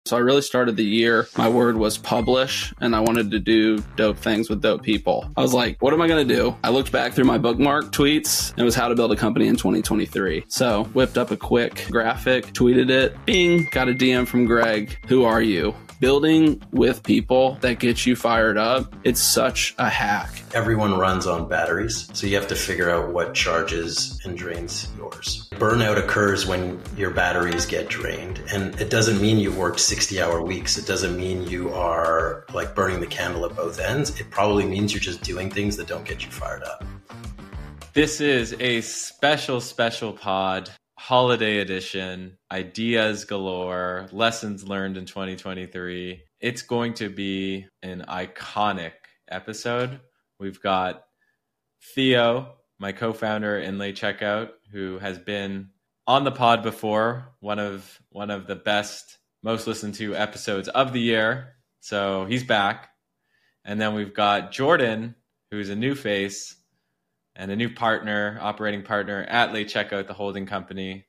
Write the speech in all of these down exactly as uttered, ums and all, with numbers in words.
So I really started the year, my word was publish, and I wanted to do dope things with dope people. I was like, what am I going to do? I looked back through my bookmark tweets, and it was how to build a company in twenty twenty-three. So whipped up a quick graphic, tweeted it, bing, got a D M from Greg. Who are you? Building with people that gets you fired up, it's such a hack. Everyone runs on batteries, so you have to figure out what charges and drains yours. Burnout occurs when your batteries get drained, and it doesn't mean you've worked sixty hour weeks. It doesn't mean you are like burning the candle at both ends. It probably means you're just doing things that don't get you fired up. This is a special, special pod. Holiday edition, ideas galore, lessons learned in twenty twenty-three. It's going to be an iconic episode. We've got Theo, my co-founder in Late Checkout, who has been on the pod before, one of one of the best, most listened to episodes of the year. So he's back. And then we've got Jordan, who's a new face and a new partner, operating partner at Late Checkout, the holding company.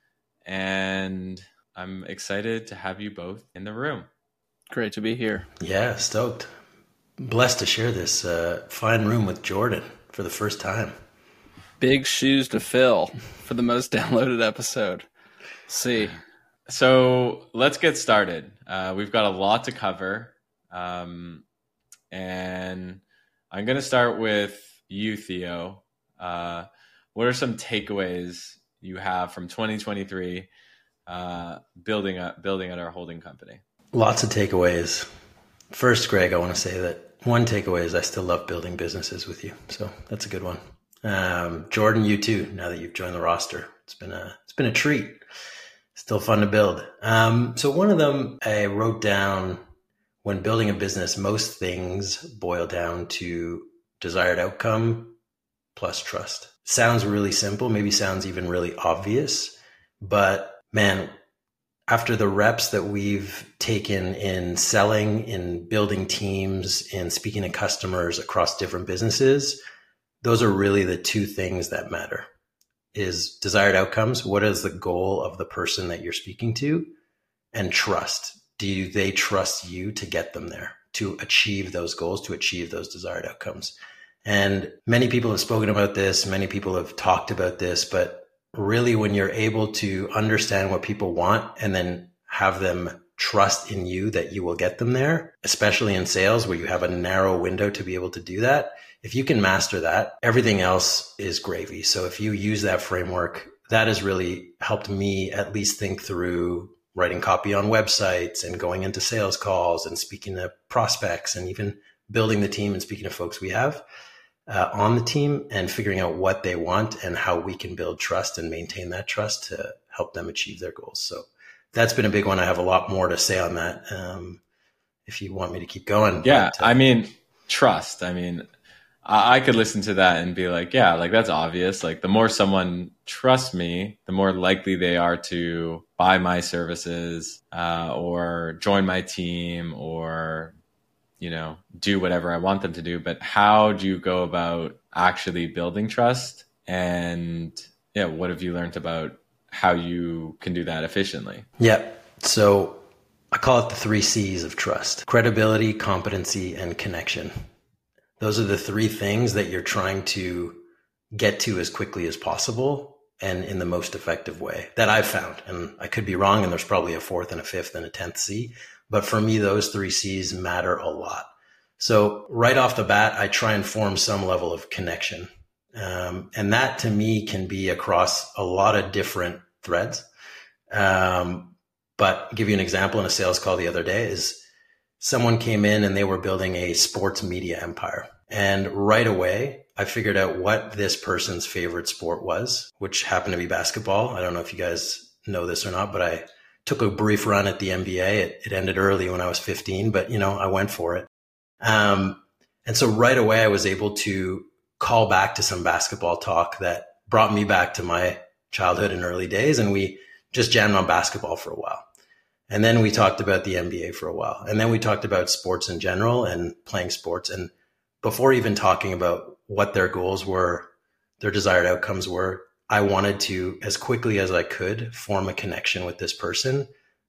And I'm excited to have you both in the room. Great to be here. Yeah, stoked. Blessed to share this uh, fine room with Jordan for the first time. Big shoes to fill for the most downloaded episode. Let's see. So let's get started. Uh, we've got a lot to cover. Um, and I'm going to start with you, Theo. Uh, what are some takeaways you have from twenty twenty-three uh, building up, building at our holding company? Lots of takeaways. First, Greg, I want to say that one takeaway is I still love building businesses with you. So that's a good one. Um, Jordan, you too, now that you've joined the roster. It's been a, it's been a treat. Still fun to build. Um, so one of them I wrote down: when building a business, most things boil down to desired outcome plus trust. Sounds really simple, maybe sounds even really obvious, but man, after the reps that we've taken in selling, in building teams, in speaking to customers across different businesses, those are really the two things that matter. Is desired outcomes, what is the goal of the person that you're speaking to, and trust. Do they trust you to get them there, to achieve those goals, to achieve those desired outcomes? And many people have spoken about this, many people have talked about this, but really when you're able to understand what people want and then have them trust in you that you will get them there, especially in sales where you have a narrow window to be able to do that, if you can master that, everything else is gravy. So if you use that framework, that has really helped me at least think through writing copy on websites and going into sales calls and speaking to prospects and even building the team and speaking to folks we have uh, on the team and figuring out what they want and how we can build trust and maintain that trust to help them achieve their goals. So that's been a big one. I have a lot more to say on that um, if you want me to keep going. Yeah, but, uh, I mean, trust. I mean, I, I could listen to that and be like, yeah, like that's obvious. Like the more someone trusts me, the more likely they are to buy my services uh, or join my team or you know, do whatever I want them to do. But how do you go about actually building trust? And yeah, what have you learned about how you can do that efficiently? Yeah. So I call it the three C's of trust: credibility, competency, and connection. Those are the three things that you're trying to get to as quickly as possible and in the most effective way that I've found. And I could be wrong, and there's probably a fourth and a fifth and a tenth C. But for me, those three C's matter a lot. So right off the bat, I try and form some level of connection. Um, and that to me can be across a lot of different threads. Um, but I'll give you an example in a sales call the other day is someone came in and they were building a sports media empire. And right away, I figured out what this person's favorite sport was, which happened to be basketball. I don't know if you guys know this or not, but I took a brief run at the N B A. It, it ended early when I was fifteen, but you know, I went for it. Um, and so right away I was able to call back to some basketball talk that brought me back to my childhood and early days. And we just jammed on basketball for a while. And then we talked about the N B A for a while. And then we talked about sports in general and playing sports. And before even talking about what their goals were, their desired outcomes were, I wanted to, as quickly as I could, form a connection with this person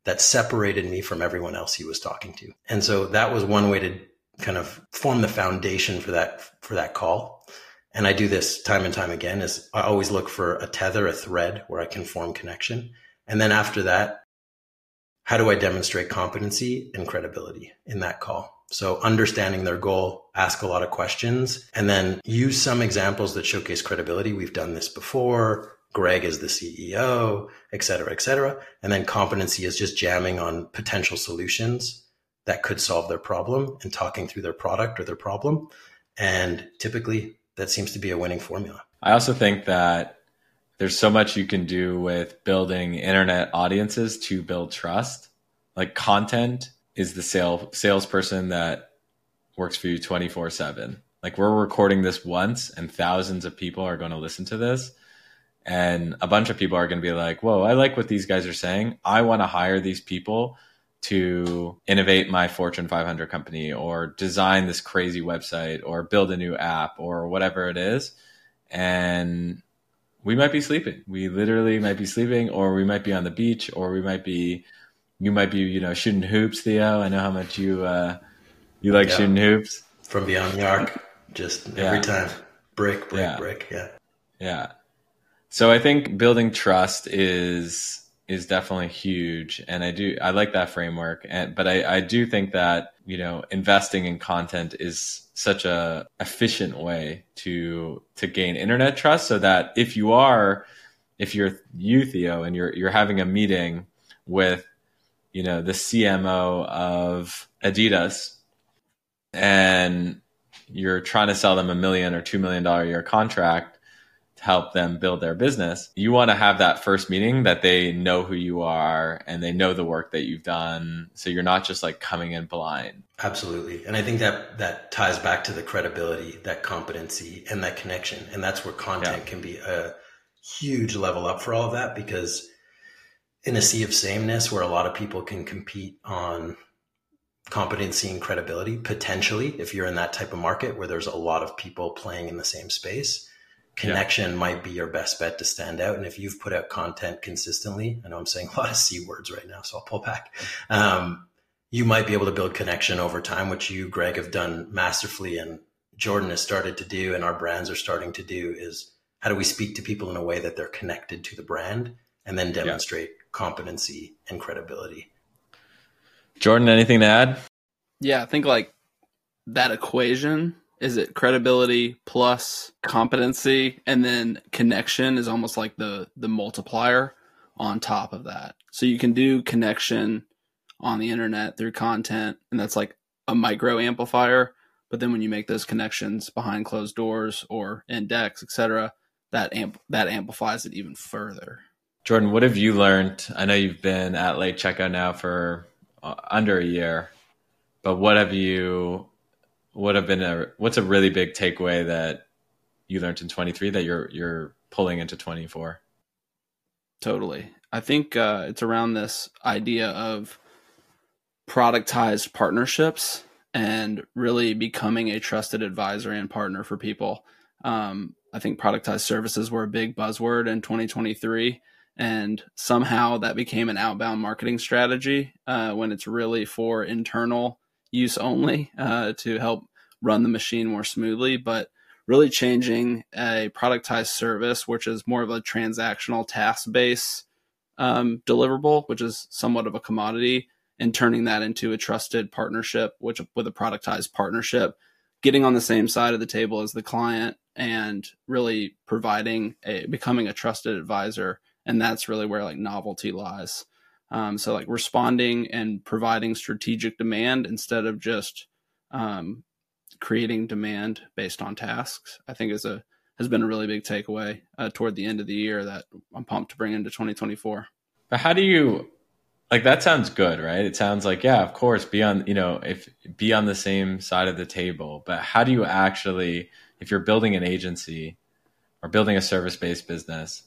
that separated me from everyone else he was talking to. And so that was one way to kind of form the foundation for that, for that call. And I do this time and time again is I always look for a tether, a thread where I can form connection. And then after that, how do I demonstrate competency and credibility in that call? So understanding their goal, ask a lot of questions, and then use some examples that showcase credibility. We've done this before. Greg is the C E O, et cetera, et cetera. And then competency is just jamming on potential solutions that could solve their problem and talking through their product or their problem. And typically that seems to be a winning formula. I also think that there's so much you can do with building internet audiences to build trust. Like content is the sale salesperson that works for you twenty-four seven. Like we're recording this once and thousands of people are going to listen to this. And a bunch of people are going to be like, whoa, I like what these guys are saying. I want to hire these people to innovate my Fortune five hundred company or design this crazy website or build a new app or whatever it is. And we might be sleeping. We literally might be sleeping, or we might be on the beach, or we might be, you might be, you know, shooting hoops, Theo. I know how much you, uh, you like yeah. shooting hoops. From beyond the arc, just every yeah. time. Brick, brick, yeah. brick. Yeah. Yeah. So I think building trust is is definitely huge, and I do I like that framework. And but I, I do think that, you know, investing in content is such a efficient way to to gain internet trust, so that if you are if you're you, Theo, and you're you're having a meeting with, you know, the C M O of Adidas, and you're trying to sell them a million or two million dollar a year contract to help them build their business, you want to have that first meeting that they know who you are and they know the work that you've done. So you're not just like coming in blind. Absolutely. And I think that that ties back to the credibility, that competency, and that connection. And that's where content yeah. can be a huge level up for all of that, because in a sea of sameness where a lot of people can compete on competency and credibility, potentially, if you're in that type of market where there's a lot of people playing in the same space, connection yeah. might be your best bet to stand out. And if you've put out content consistently, I know I'm saying a lot of C words right now, so I'll pull back. Um, you might be able to build connection over time, which you, Greg, have done masterfully. And Jordan has started to do, and our brands are starting to do, is how do we speak to people in a way that they're connected to the brand and then demonstrate yeah. competency and credibility. Jordan, anything to add? Yeah, I think like that equation, is it credibility plus competency, and then connection is almost like the the multiplier on top of that. So you can do connection on the internet through content, and that's like a micro amplifier. But then when you make those connections behind closed doors or in decks, et cetera, that amp that amplifies it even further. Jordan, what have you learned? I know you've been at Late Checkout now for uh, under a year, but what have you? What have been a what's a really big takeaway that you learned in twenty-three that you're you're pulling into twenty-four? Totally. I think uh, it's around this idea of productized partnerships and really becoming a trusted advisor and partner for people. Um, I think productized services were a big buzzword in twenty twenty-three, and somehow that became an outbound marketing strategy uh, when it's really for internal use only uh, to help run the machine more smoothly, but really changing a productized service, which is more of a transactional task-based um, deliverable, which is somewhat of a commodity, and turning that into a trusted partnership, which with a productized partnership, getting on the same side of the table as the client and really providing a, becoming a trusted advisor. And that's really where like novelty lies. Um, so like responding and providing strategic demand instead of just um, creating demand based on tasks, I think is a has been a really big takeaway uh, toward the end of the year that I'm pumped to bring into twenty twenty-four. But how do you, like, that sounds good, right? It sounds like, yeah, of course, be on, you know, if be on the same side of the table. But how do you actually, if you're building an agency or building a service-based business,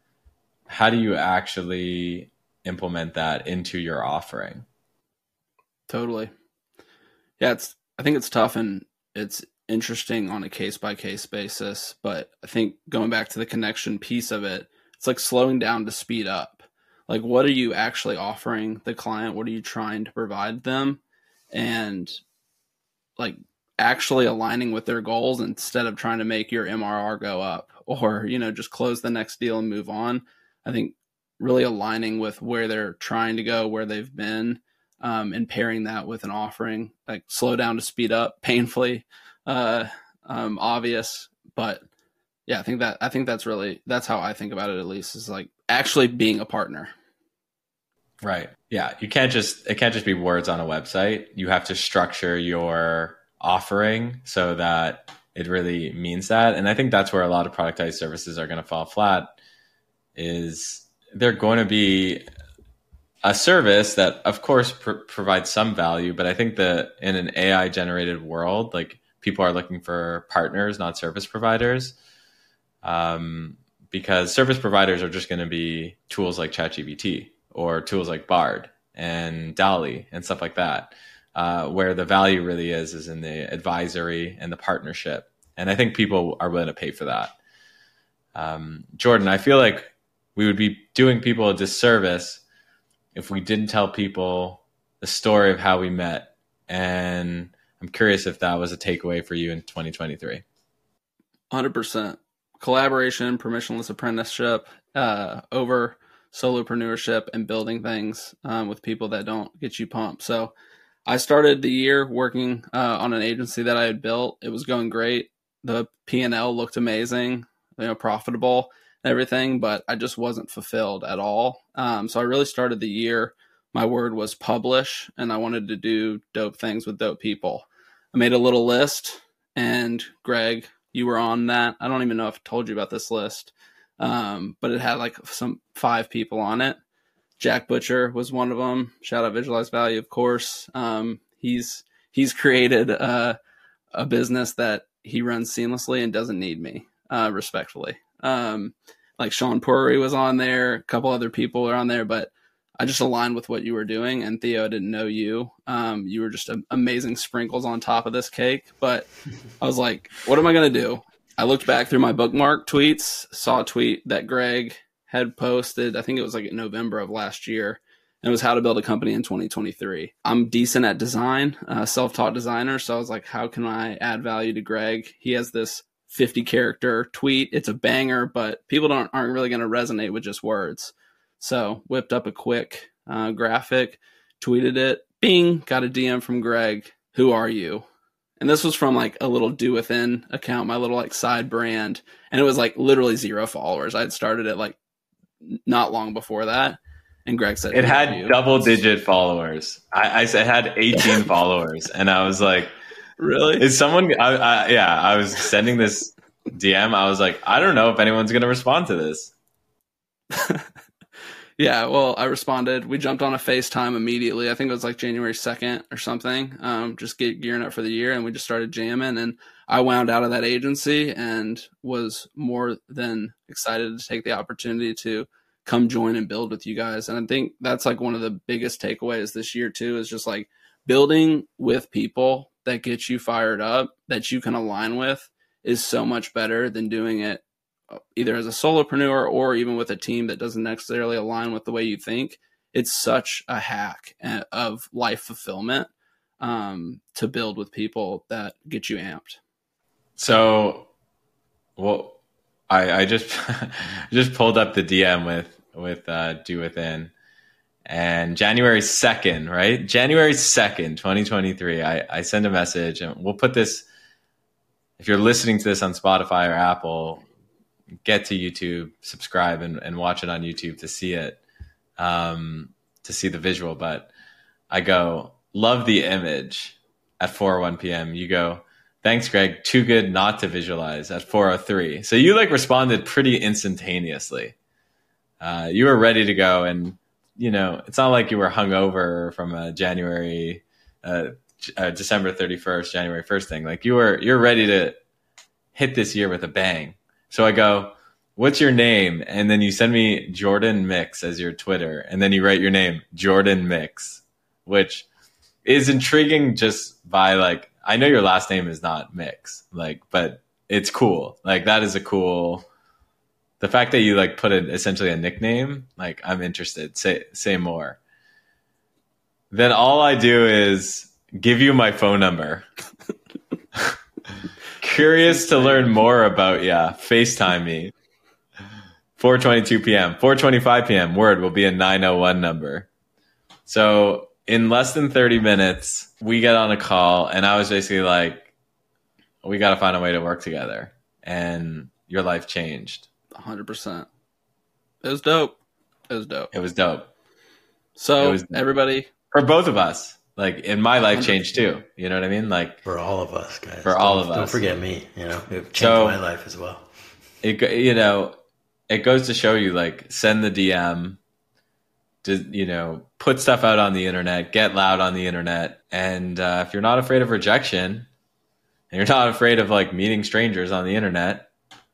how do you actually implement that into your offering? Totally. Yeah, it's I think it's tough and it's interesting on a case by case basis, but I think going back to the connection piece of it, it's like slowing down to speed up. Like, what are you actually offering the client? What are you trying to provide them? And like actually aligning with their goals instead of trying to make your M R R go up or, you know, just close the next deal and move on. I think really aligning with where they're trying to go, where they've been, um, and pairing that with an offering, like slow down to speed up, painfully uh, um, obvious. But yeah, I think that, I think that's really, that's how I think about it, at least, is like actually being a partner. Right. Yeah. You can't just, it can't just be words on a website. You have to structure your offering so that it really means that. And I think that's where a lot of productized services are going to fall flat, is they're going to be a service that of course pr- provides some value. But I think that in an A I generated world, like people are looking for partners, not service providers. Um, because service providers are just going to be tools like ChatGPT or tools like Bard and DALL-E and stuff like that. Uh, where the value really is, is in the advisory and the partnership. And I think people are willing to pay for that. Um, Jordan, I feel like we would be doing people a disservice if we didn't tell people the story of how we met. And I'm curious if that was a takeaway for you in twenty twenty-three. one hundred percent. Collaboration, permissionless apprenticeship, uh, over solopreneurship and building things um, with people that don't get you pumped. So I started the year working uh, on an agency that I had built. It was going great. The P and L looked amazing, you know, profitable and everything, but I just wasn't fulfilled at all. Um, so I really started the year. My word was publish, and I wanted to do dope things with dope people. I made a little list, and Greg, you were on that. I don't even know if I told you about this list, um, but it had like some five people on it. Jack Butcher was one of them. Shout out Visualize Value, of course. Um, he's he's created uh, a business that he runs seamlessly and doesn't need me, uh, respectfully. Um, like Sean Puri was on there. A couple other people are on there, but I just aligned with what you were doing. And Theo, I didn't know you. Um, you were just a, amazing sprinkles on top of this cake. But I was like, what am I going to do? I looked back through my bookmark tweets, saw a tweet that Greg had posted, I think it was like in November of last year, and it was how to build a company in twenty twenty-three. I'm decent at design, uh, self-taught designer. So I was like, how can I add value to Greg? He has this fifty character tweet. It's a banger, but people don't aren't really going to resonate with just words. So whipped up a quick uh, graphic, tweeted it, bing, got a D M from Greg. Who are you? And this was from like a little Do Within account, my little like side brand. And it was like literally zero followers. I had started it like not long before that. And Greg said it had double digit followers. I, I said it had eighteen followers. And I was like, really? Is someone, I, I, yeah, I was sending this D M. I was like, I don't know if anyone's going to respond to this. Yeah, well, I responded. We jumped on a FaceTime immediately. I think it was like January second or something. Um, just get gearing up for the year, and we just started jamming. And I wound out of that agency and was more than excited to take the opportunity to come join and build with you guys. And I think that's like one of the biggest takeaways this year too, is just like building with people that get you fired up, that you can align with, is so much better than doing it either as a solopreneur or even with a team that doesn't necessarily align with the way you think. It's such a hack of life fulfillment um, to build with people that get you amped. So, well, I, I just just pulled up the D M with with uh, Do Within, and January second, right? January second, twenty twenty-three. I I send a message, and we'll put this. If you're listening to this on Spotify or Apple, get to YouTube, subscribe, and, and watch it on YouTube to see it, um, to see the visual. But I go, love the image at four oh one p.m. You go, thanks, Greg. Too good not to visualize at four oh three. So you like responded pretty instantaneously. Uh, you were ready to go. And, you know, it's not like you were hungover from a January, uh, uh, December thirty-first, January first thing. Like you were, you're ready to hit this year with a bang. So I go, what's your name? And then you send me Jordan Mix as your Twitter. And then you write your name, Jordan Mix, which is intriguing just by like, I know your last name is not Mix, like, but it's cool. Like that is a cool, The fact that you like put it essentially a nickname, like I'm interested. Say say more. Then all I do is give you my phone number. Curious to learn more about you. FaceTime me. four twenty-two p.m. four twenty-five p.m. Word will be a nine oh one number. So in less than thirty minutes, we get on a call, and I was basically like, we got to find a way to work together. And your life changed. one hundred percent. It was dope. It was dope. It was dope. So it was everybody... For both of us. Like, in my life changed too. You know what I mean? Like for all of us, guys. For all don't, of us. Don't forget me. You know, it changed so, my life as well. It you know, it goes to show you, like, send the D M, to, you know, put stuff out on the internet, get loud on the internet, and uh, if you're not afraid of rejection, and you're not afraid of like meeting strangers on the internet,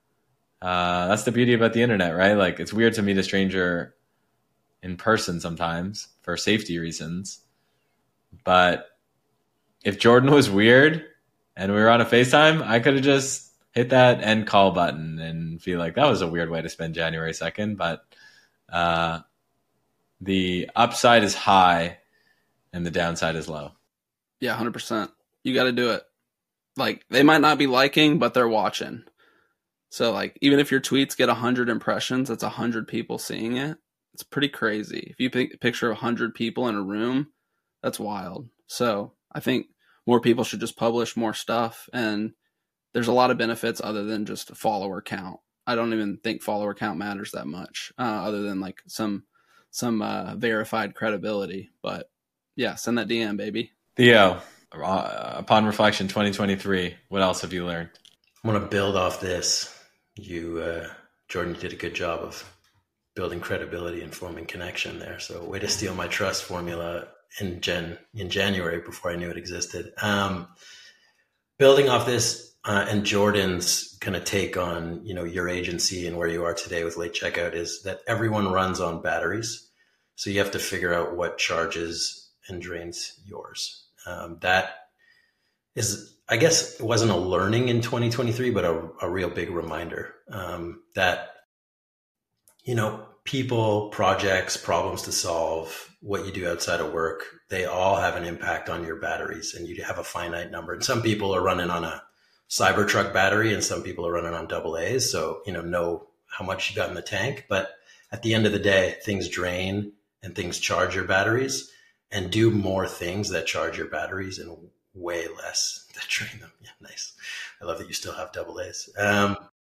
uh, that's the beauty about the internet, right? Like, it's weird to meet a stranger in person sometimes for safety reasons. But if Jordan was weird and we were on a FaceTime, I could have just hit that end call button and feel like that was a weird way to spend January second. But uh, the upside is high and the downside is low. Yeah, one hundred percent. You got to do it. Like, they might not be liking, but they're watching. So, like, even if your tweets get one hundred impressions, that's one hundred people seeing it. It's pretty crazy. If you pick a picture of one hundred people in a room, that's wild. So I think more people should just publish more stuff. And there's a lot of benefits other than just a follower count. I don't even think follower count matters that much, uh, other than like some some uh, verified credibility. But yeah, send that D M, baby. Theo, uh, upon reflection, twenty twenty-three, what else have you learned? I'm going to build off this. You, uh, Jordan, you did a good job of building credibility and forming connection there. So way to steal my trust formula in Jan in January before I knew it existed. Um, building off this uh, and Jordan's kind of take on, you know, your agency and where you are today with late checkout is that everyone runs on batteries. So you have to figure out what charges and drains yours. Um, that is, I guess it wasn't a learning in twenty twenty-three, but a, a real big reminder um, that, you know, people, projects, problems to solve, what you do outside of work, they all have an impact on your batteries, and you have a finite number. And some people are running on a Cybertruck battery and some people are running on double A's. So, you know, know how much you got in the tank. But at the end of the day, things drain and things charge your batteries, and do more things that charge your batteries and way less that drain them. Yeah, nice. I love that you still have double A's. Um,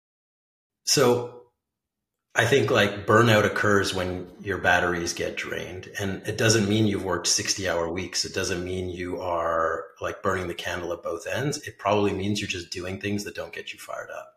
so, I think like burnout occurs when your batteries get drained, and it doesn't mean you've worked sixty hour weeks. It doesn't mean you are like burning the candle at both ends. It probably means you're just doing things that don't get you fired up,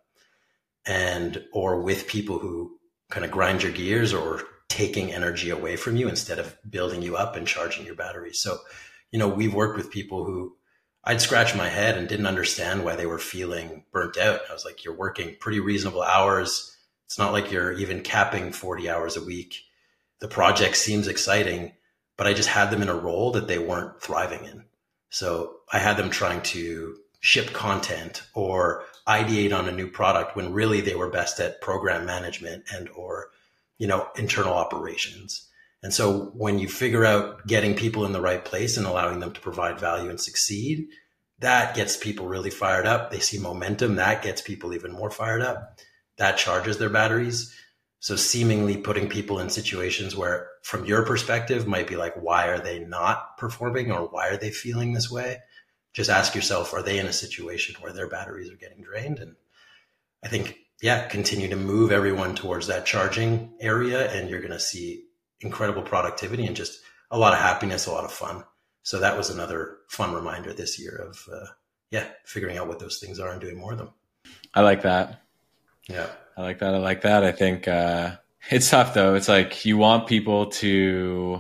and, or with people who kind of grind your gears or taking energy away from you instead of building you up and charging your batteries. So, you know, we've worked with people who I'd scratch my head and didn't understand why they were feeling burnt out. I was like, you're working pretty reasonable hours. It's not like you're even capping forty hours a week. The project seems exciting, but I just had them in a role that they weren't thriving in. So I had them trying to ship content or ideate on a new product when really they were best at program management and or, you know, internal operations. And so when you figure out getting people in the right place and allowing them to provide value and succeed, that gets people really fired up. They see momentum. That gets people even more fired up. That charges their batteries. So seemingly putting people in situations where from your perspective might be like, why are they not performing or why are they feeling this way? Just ask yourself, are they in a situation where their batteries are getting drained? And I think, yeah, continue to move everyone towards that charging area and you're going to see incredible productivity and just a lot of happiness, a lot of fun. So that was another fun reminder this year of, uh, yeah, figuring out what those things are and doing more of them. I like that. Yeah. I like that. I like that. I think uh, it's tough though. It's like you want people to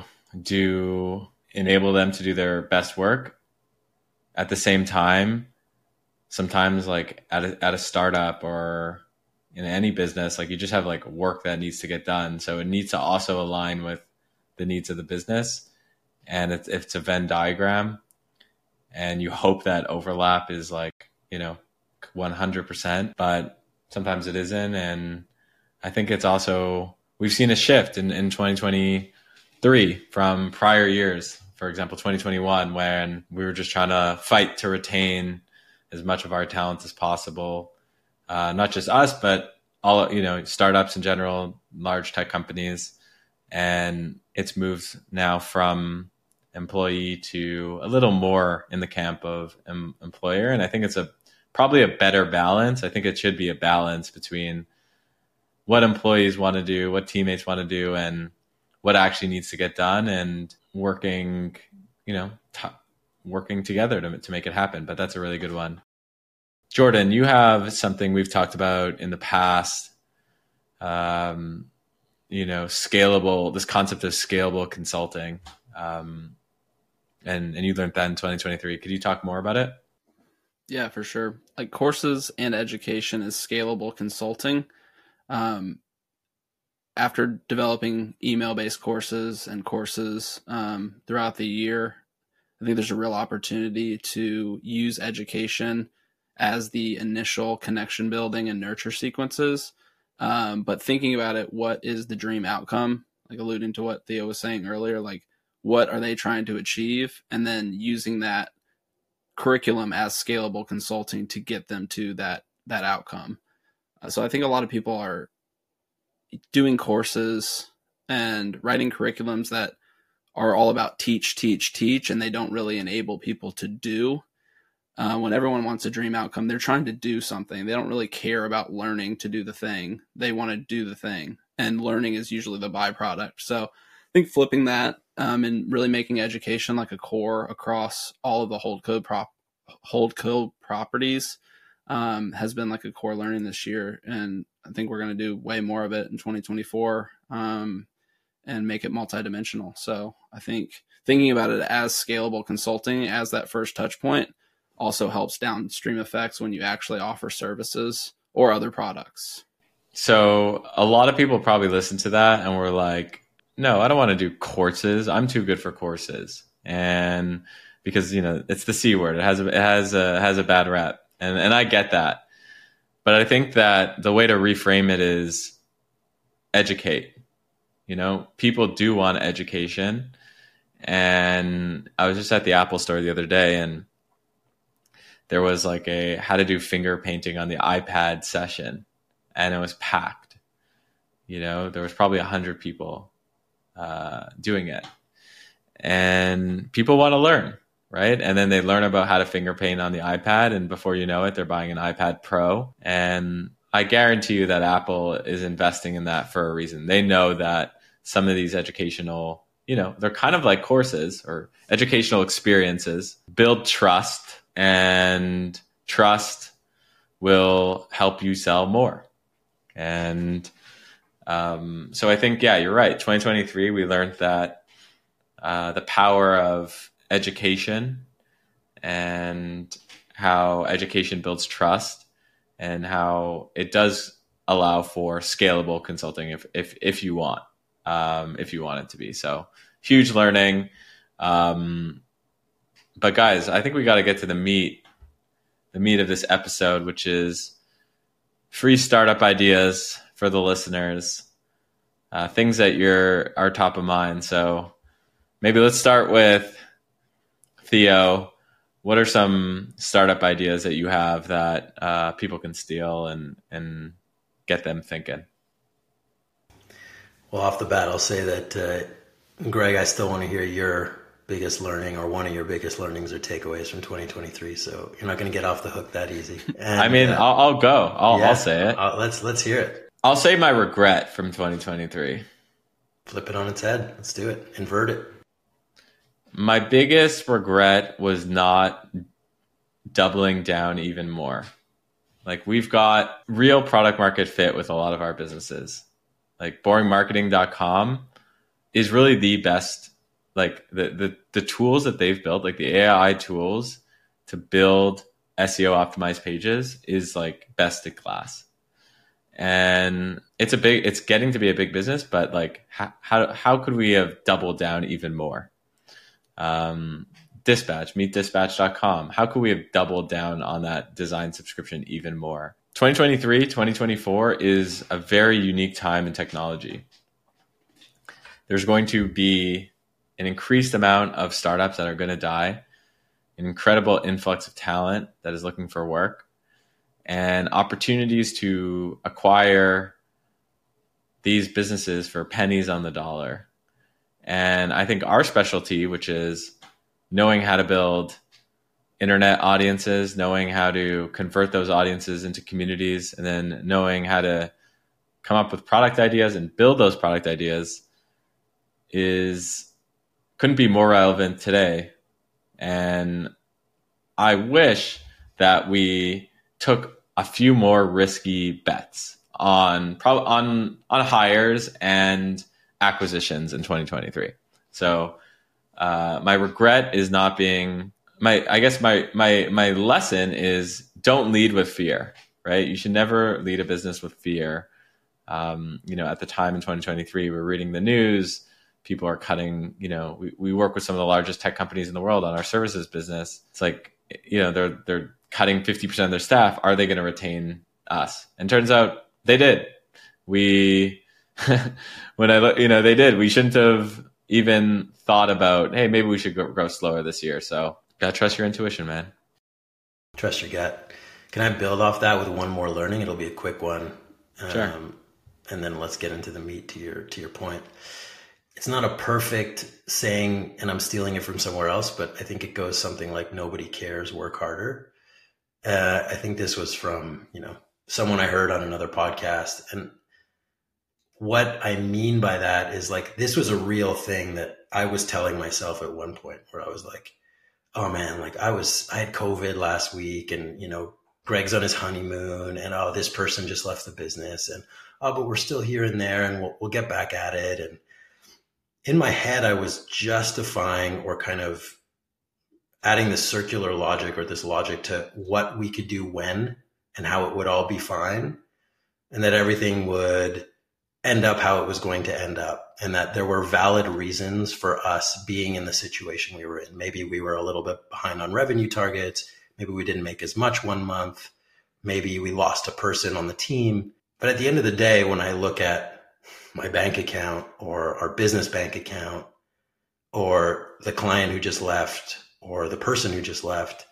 do, enable them to do their best work. At the same time, sometimes like at a, at a startup or in any business, like you just have like work that needs to get done. So it needs to also align with the needs of the business. And it's, if it's a Venn diagram and you hope that overlap is like, you know, one hundred percent, but sometimes it isn't. And I think it's also, we've seen a shift in, in twenty twenty-three from prior years. For example, twenty twenty-one, when we were just trying to fight to retain as much of our talent as possible. Uh, not just us, but all, you know, startups in general, large tech companies. And it's moved now from employee to a little more in the camp of em- employer. And I think it's a probably a better balance. I think it should be a balance between what employees want to do, what teammates want to do, and what actually needs to get done, and working, you know, t- working together to, to make it happen. But that's a really good one. Jordan, you have something we've talked about in the past, um, you know, scalable, this concept of scalable consulting. Um, and, and you learned that in twenty twenty-three. Could you talk more about it? Yeah, for sure. Like courses and education is scalable consulting. Um, after developing email-based courses and courses um, throughout the year, I think there's a real opportunity to use education as the initial connection building and nurture sequences. Um, but thinking about it, what is the dream outcome? Like alluding to what Theo was saying earlier, like what are they trying to achieve? And then using that curriculum as scalable consulting to get them to that, that outcome. Uh, so I think a lot of people are doing courses and writing curriculums that are all about teach, teach, teach, and they don't really enable people to do. Uh, when everyone wants a dream outcome, they're trying to do something. They don't really care about learning to do the thing. They want to do the thing, and learning is usually the byproduct. So I think flipping that um, and really making education like a core across all of the Holdco prop Holdco properties um, has been like a core learning this year. And I think we're going to do way more of it in twenty twenty-four um, and make it multidimensional. So I think thinking about it as scalable consulting as that first touch point also helps downstream effects when you actually offer services or other products. So a lot of people probably listen to that and we're like, no, I don't want to do courses. I'm too good for courses. And because, you know, it's the C word, it has a, it has a, has a bad rep. And, and I get that. But I think that the way to reframe it is educate. You know, people do want education. And I was just at the Apple store the other day, and there was like a how to do finger painting on the iPad session, and it was packed. You know, there was probably a hundred people uh, doing it, and people want to learn, right? And then they learn about how to finger paint on the iPad, and before you know it, they're buying an iPad Pro. And I guarantee you that Apple is investing in that for a reason. They know that some of these educational, you know, they're kind of like courses or educational experiences, build trust. And trust will help you sell more. And um, so I think, yeah, you're right. twenty twenty-three, we learned that uh, the power of education and how education builds trust and how it does allow for scalable consulting if if if you want, um, if you want it to be. So huge learning. Um, But guys, I think we got to get to the meat, the meat of this episode, which is free startup ideas for the listeners, uh, things that you're are top of mind. So maybe let's start with Theo. What are some startup ideas that you have that uh, people can steal and and get them thinking? Well, off the bat, I'll say that, uh, Greg, I still want to hear your biggest learning or one of your biggest learnings or takeaways from twenty twenty-three. So you're not going to get off the hook that easy. And, I mean, uh, I'll, I'll go. I'll, yeah, I'll say it. Uh, let's let's hear it. I'll say my regret from twenty twenty-three. Flip it on its head. Let's do it. Invert it. My biggest regret was not doubling down even more. Like we've got real product market fit with a lot of our businesses. Like boring marketing dot com is really the best. Like the, the, the tools that they've built, like the A I tools to build S E O optimized pages is like best in class. And it's a big, it's getting to be a big business, but like how, how, how could we have doubled down even more? Um, Dispatch, meet dispatch dot com. How could we have doubled down on that design subscription even more? twenty twenty-three, twenty twenty-four is a very unique time in technology. There's going to be an increased amount of startups that are going to die, an incredible influx of talent that is looking for work, and opportunities to acquire these businesses for pennies on the dollar. And I think our specialty, which is knowing how to build internet audiences, knowing how to convert those audiences into communities, and then knowing how to come up with product ideas and build those product ideas, is couldn't be more relevant today. And I wish that we took a few more risky bets on on on hires and acquisitions in twenty twenty-three. So uh, my regret is not being my. I guess my my my lesson is don't lead with fear. Right? You should never lead a business with fear. Um, you know, at the time in twenty twenty-three, we're reading the news. People are cutting. You know, we we work with some of the largest tech companies in the world on our services business. It's like, you know, they're they're cutting fifty percent of their staff. Are they going to retain us? And turns out they did. We, when I look, you know, they did. We shouldn't have even thought about, hey, maybe we should go, go slower this year. So gotta trust your intuition, man. Trust your gut. Can I build off that with one more learning? It'll be a quick one. Sure. Um, and then let's get into the meat to your, to your point. It's not a perfect saying, and I'm stealing it from somewhere else, but I think it goes something like, nobody cares, work harder. Uh, I think this was from, you know, someone I heard on another podcast. And what I mean by that is, like, this was a real thing that I was telling myself at one point, where I was like, oh man, like I was, I had COVID last week, and, you know, Greg's on his honeymoon, and, oh, this person just left the business, and, oh, but we're still here and there, and we'll, we'll get back at it. And in my head, I was justifying, or kind of adding this circular logic, or this logic to what we could do when, and how it would all be fine, and that everything would end up how it was going to end up, and that there were valid reasons for us being in the situation we were in. Maybe we were a little bit behind on revenue targets. Maybe we didn't make as much one month. Maybe we lost a person on the team. But at the end of the day, when I look at my bank account, or our business bank account, or the client who just left, or the person who just left,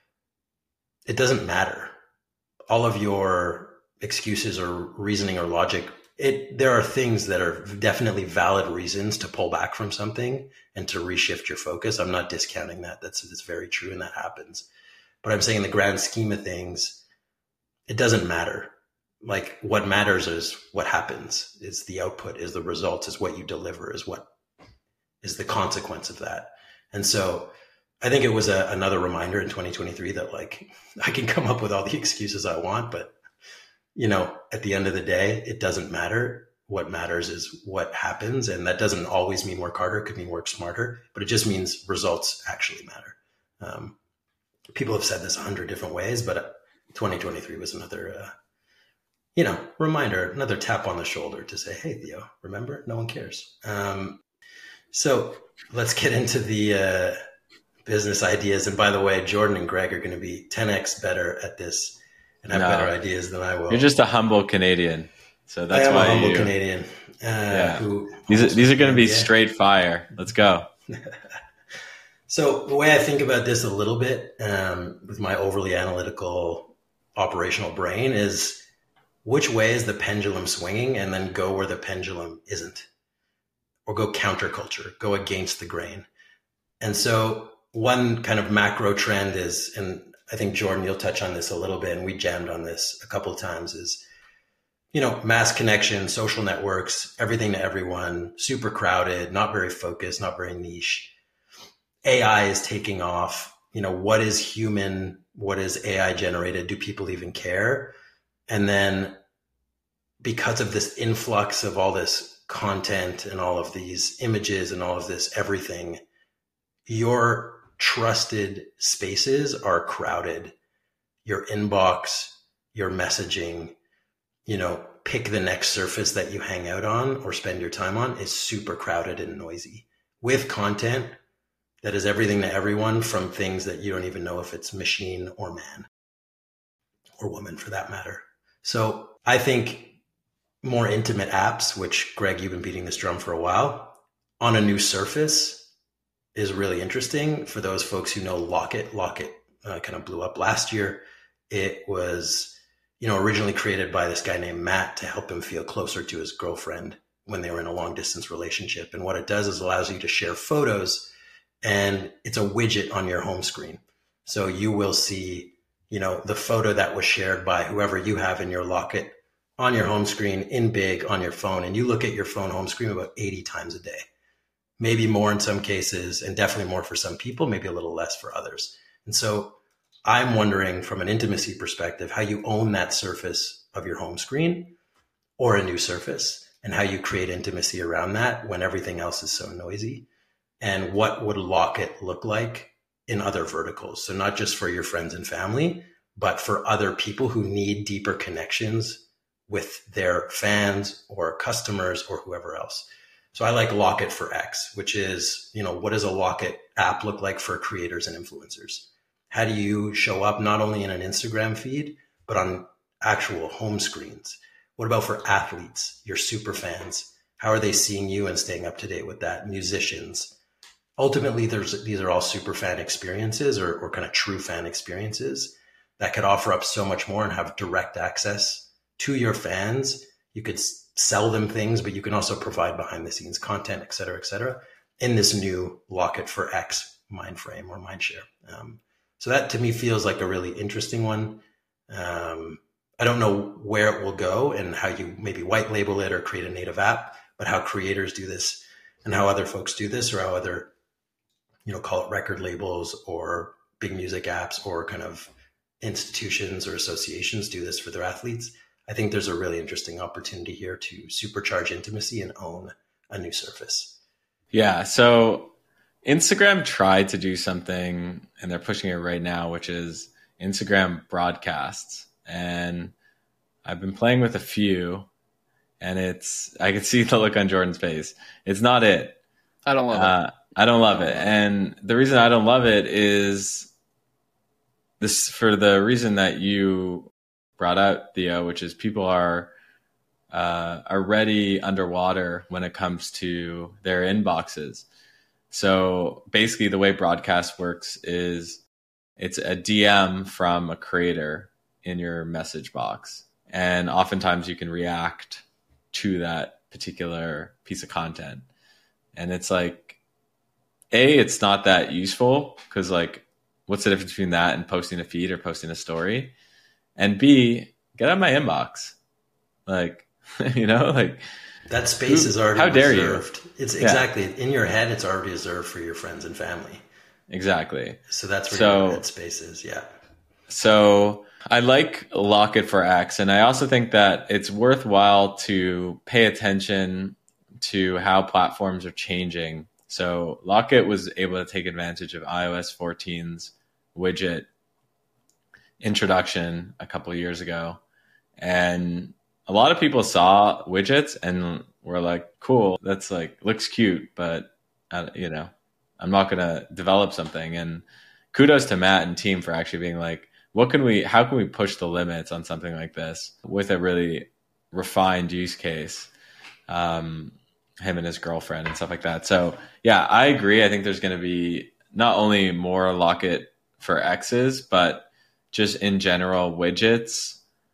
it doesn't matter. All of your excuses or reasoning or logic, it, there are things that are definitely valid reasons to pull back from something and to reshift your focus. I'm not discounting that. That's, that's very true, and that happens. But I'm saying, in the grand scheme of things, it doesn't matter. Like, what matters is what happens, is the output, is the results, is what you deliver, is what is the consequence of that. And so I think it was a, another reminder in twenty twenty-three that, like, I can come up with all the excuses I want, but, you know, at the end of the day, it doesn't matter. What matters is what happens. And that doesn't always mean work harder. It could mean work smarter, but it just means results actually matter. Um, people have said this a hundred different ways, but twenty twenty-three was another, uh, you know, reminder, another tap on the shoulder to say, hey, Theo, remember, no one cares. Um, so let's get into the, uh, business ideas. And by the way, Jordan and Greg are going to be ten X better at this and have no, better ideas than I will. You're just a humble Canadian. So that's I am why a humble you, Canadian. Uh, yeah. who these are, these are going to be yeah. straight fire. Let's go. So the way I think about this a little bit, um, with my overly analytical operational brain, is which way is the pendulum swinging, and then go where the pendulum isn't, or go counterculture, go against the grain. And so one kind of macro trend is, and I think, Jordan, you'll touch on this a little bit, and we jammed on this a couple of times, is, you know, mass connection, social networks, everything to everyone, super crowded, not very focused, not very niche. A I is taking off. You know, what is human? What is A I generated? Do people even care? And then, because of this influx of all this content and all of these images and all of this everything, your trusted spaces are crowded. Your inbox, your messaging, you know, pick the next surface that you hang out on or spend your time on, is super crowded and noisy with content that is everything to everyone, from things that you don't even know if it's machine or man or woman, for that matter. So I think more intimate apps, which Greg, you've been beating this drum for a while, on a new surface is really interesting. For those folks who know Locket, Locket uh, kind of blew up last year. It was, you know, originally created by this guy named Matt to help him feel closer to his girlfriend when they were in a long distance relationship. And what it does is allows you to share photos, and it's a widget on your home screen. So you will see, you know, the photo that was shared by whoever you have in your Locket on your home screen in big on your phone. And you look at your phone home screen about eighty times a day, maybe more in some cases, and definitely more for some people, maybe a little less for others. And so I'm wondering from an intimacy perspective, how you own that surface of your home screen or a new surface, and how you create intimacy around that when everything else is so noisy, and what would Locket look like in other verticals. So not just for your friends and family, but for other people who need deeper connections with their fans or customers or whoever else. So I like Locket for X, which is, you know, what does a Locket app look like for creators and influencers? How do you show up not only in an Instagram feed, but on actual home screens? What about for athletes, your super fans? How are they seeing you and staying up to date with that? Musicians. Ultimately, there's these are all super fan experiences or, or kind of true fan experiences that could offer up so much more and have direct access to your fans. You could sell them things, but you can also provide behind the scenes content, et cetera, et cetera, in this new Locket for X mind frame or mind share. Um, so that to me feels like a really interesting one. Um, I don't know where it will go and how you maybe white label it or create a native app, but how creators do this and how other folks do this, or how other, you know, call it record labels or big music apps or kind of institutions or associations do this for their athletes. I think there's a really interesting opportunity here to supercharge intimacy and own a new surface. Yeah. So Instagram tried to do something, and they're pushing it right now, which is Instagram broadcasts. And I've been playing with a few, and it's, I can see the look on Jordan's face. It's not it. I don't love uh, it. I don't love it. And the reason I don't love it is this, for the reason that you brought out, Theo, which is people are uh, already underwater when it comes to their inboxes. So basically the way broadcast works is it's a D M from a creator in your message box. And oftentimes you can react to that particular piece of content. And it's like, A, it's not that useful because, like, what's the difference between that and posting a feed or posting a story? And B, get out of my inbox. Like, you know, like that space who, is already how dare reserved. you? It's yeah. exactly in your head. It's already reserved for your friends and family. Exactly. So that's where so, your head space is. Yeah. So I like Locket for X. And I also think that it's worthwhile to pay attention to how platforms are changing. So Locket was able to take advantage of i O S fourteen's widget introduction a couple of years ago. And a lot of people saw widgets and were like, cool, that's like, looks cute, but uh, you know, I'm not going to develop something. And kudos to Matt and team for actually being like, what can we, how can we push the limits on something like this with a really refined use case? Um, him and his girlfriend and stuff like that. So yeah, I agree. I think there's going to be not only more Locket for X's, but just in general, widgets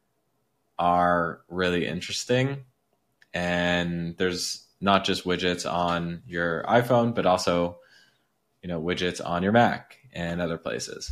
are really interesting. And there's not just widgets on your iPhone, but also, you know, widgets on your Mac and other places.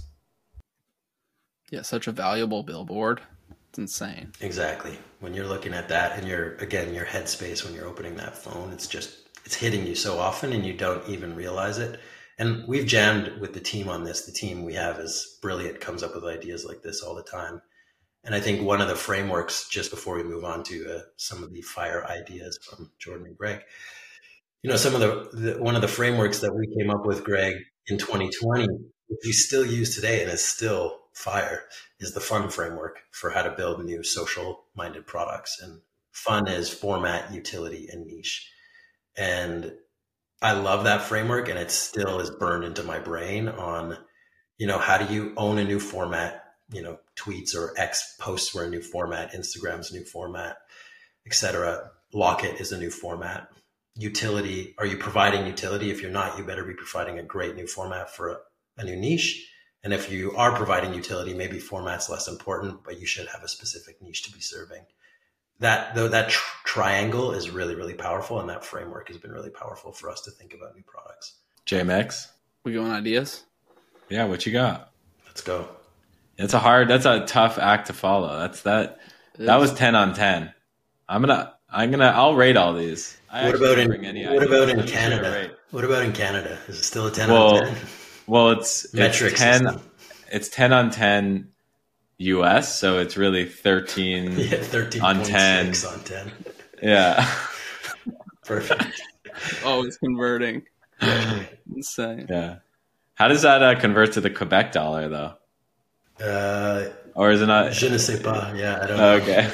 Yeah, such a valuable billboard. It's insane. Exactly. When you're looking at that and you're, again, your headspace when you're opening that phone, it's just, it's hitting you so often and you don't even realize it. And we've jammed with the team on this. The team we have is brilliant, comes up with ideas like this all the time. And I think one of the frameworks, just before we move on to uh, some of the fire ideas from Jordan and Greg, you know, some of the, the, one of the frameworks that we came up with, Greg, in twenty twenty, which we still use today and is still fire, is the FUN framework for how to build new social minded products. And FUN is format, utility, and niche. And I love that framework, and it still is burned into my brain on, you know, how do you own a new format you know, tweets or X posts were a new format, Instagram's a new format, et cetera. Locket is a new format. Utility, are you providing utility? If you're not, you better be providing a great new format for a, a new niche. And if you are providing utility, maybe format's less important, but you should have a specific niche to be serving. That though that tr- triangle is really, really powerful, and that framework has been really powerful for us to think about new products. J M X, We going ideas? yeah, what you got? Let's go. It's a hard, that's a tough act to follow. That's that. It That is. was ten on ten. I'm gonna, I'm gonna, I'll rate all these. I What actually about didn't in bring any what ideas. about I'm in just gonna Canada? rate. What about in Canada? Is it still a ten Well, out of ten? Well, it's Metric it's ten. system. It's ten on ten U S, so it's really thirteen Yeah, thirteen on point ten. six on ten. Yeah. Perfect. Oh, it's converting. Insane. Yeah. How does that uh, convert to the Quebec dollar though? Uh, Or is it not? je ne sais pas. Yeah, I don't know. Okay.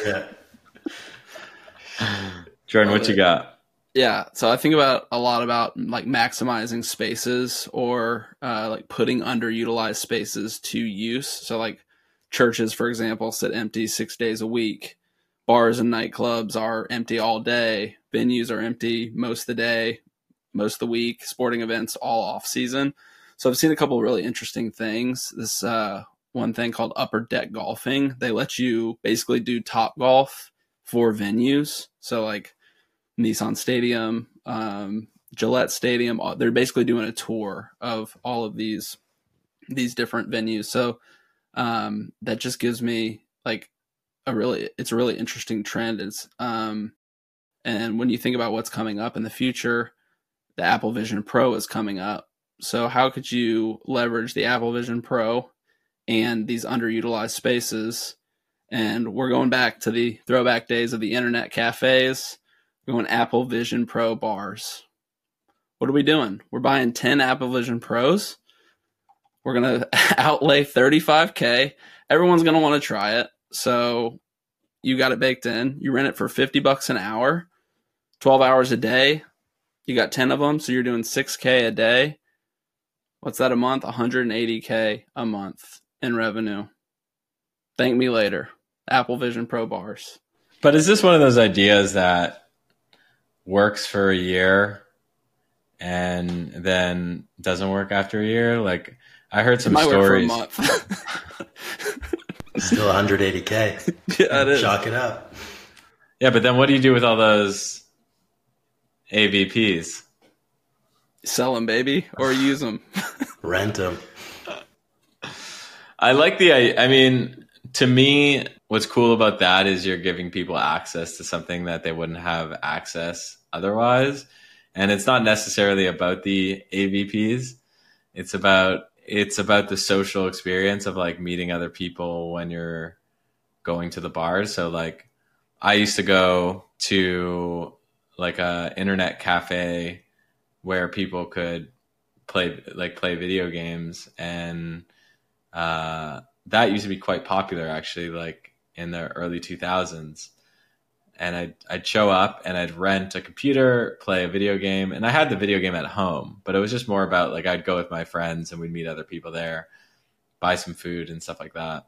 Yeah. Jordan, what you got? Yeah, so I think about a lot about like maximizing spaces or uh, like putting underutilized spaces to use. So like churches, for example, sit empty six days a week. Bars and nightclubs are empty all day. Venues are empty most of the day, most of the week. Sporting events all off season. So I've seen a couple of really interesting things. This uh, one thing called Upper Deck Golfing. They let you basically do Top Golf for venues. So like Nissan Stadium, um, Gillette Stadium. They're basically doing a tour of all of these these different venues. So um, that just gives me like a really, it's a really interesting trend. It's um, and when you think about what's coming up in the future, the Apple Vision Pro is coming up. So how could you leverage the Apple Vision Pro and these underutilized spaces? And we're going back to the throwback days of the internet cafes. Going Apple Vision Pro bars. What are we doing? We're buying ten Apple Vision Pros. We're going to outlay thirty-five K. Everyone's going to want to try it. So you got it baked in. You rent it for fifty bucks an hour, twelve hours a day. You got ten of them. So you're doing six K a day. What's that a month? one hundred eighty K a month in revenue. Thank me later. Apple Vision Pro bars. But is this one of those ideas that works for a year and then doesn't work after a year? Like I heard some It might stories. work for a month. Still one hundred eighty K. Yeah, it is. Chalk it up. Yeah, but then what do you do with all those A V Ps? Sell them, baby, or use them. Rent them. I like the, I, I mean, to me, what's cool about that is you're giving people access to something that they wouldn't have access otherwise. And it's not necessarily about the A V Ps. It's about, it's about the social experience of like meeting other people when you're going to the bars. So like I used to go to like a internet cafe where people could play, like play video games, and uh, that used to be quite popular actually, like in the early two thousands. And I'd, I'd show up and I'd rent a computer, play a video game. And I had the video game at home, but it was just more about like, I'd go with my friends and we'd meet other people there, buy some food and stuff like that.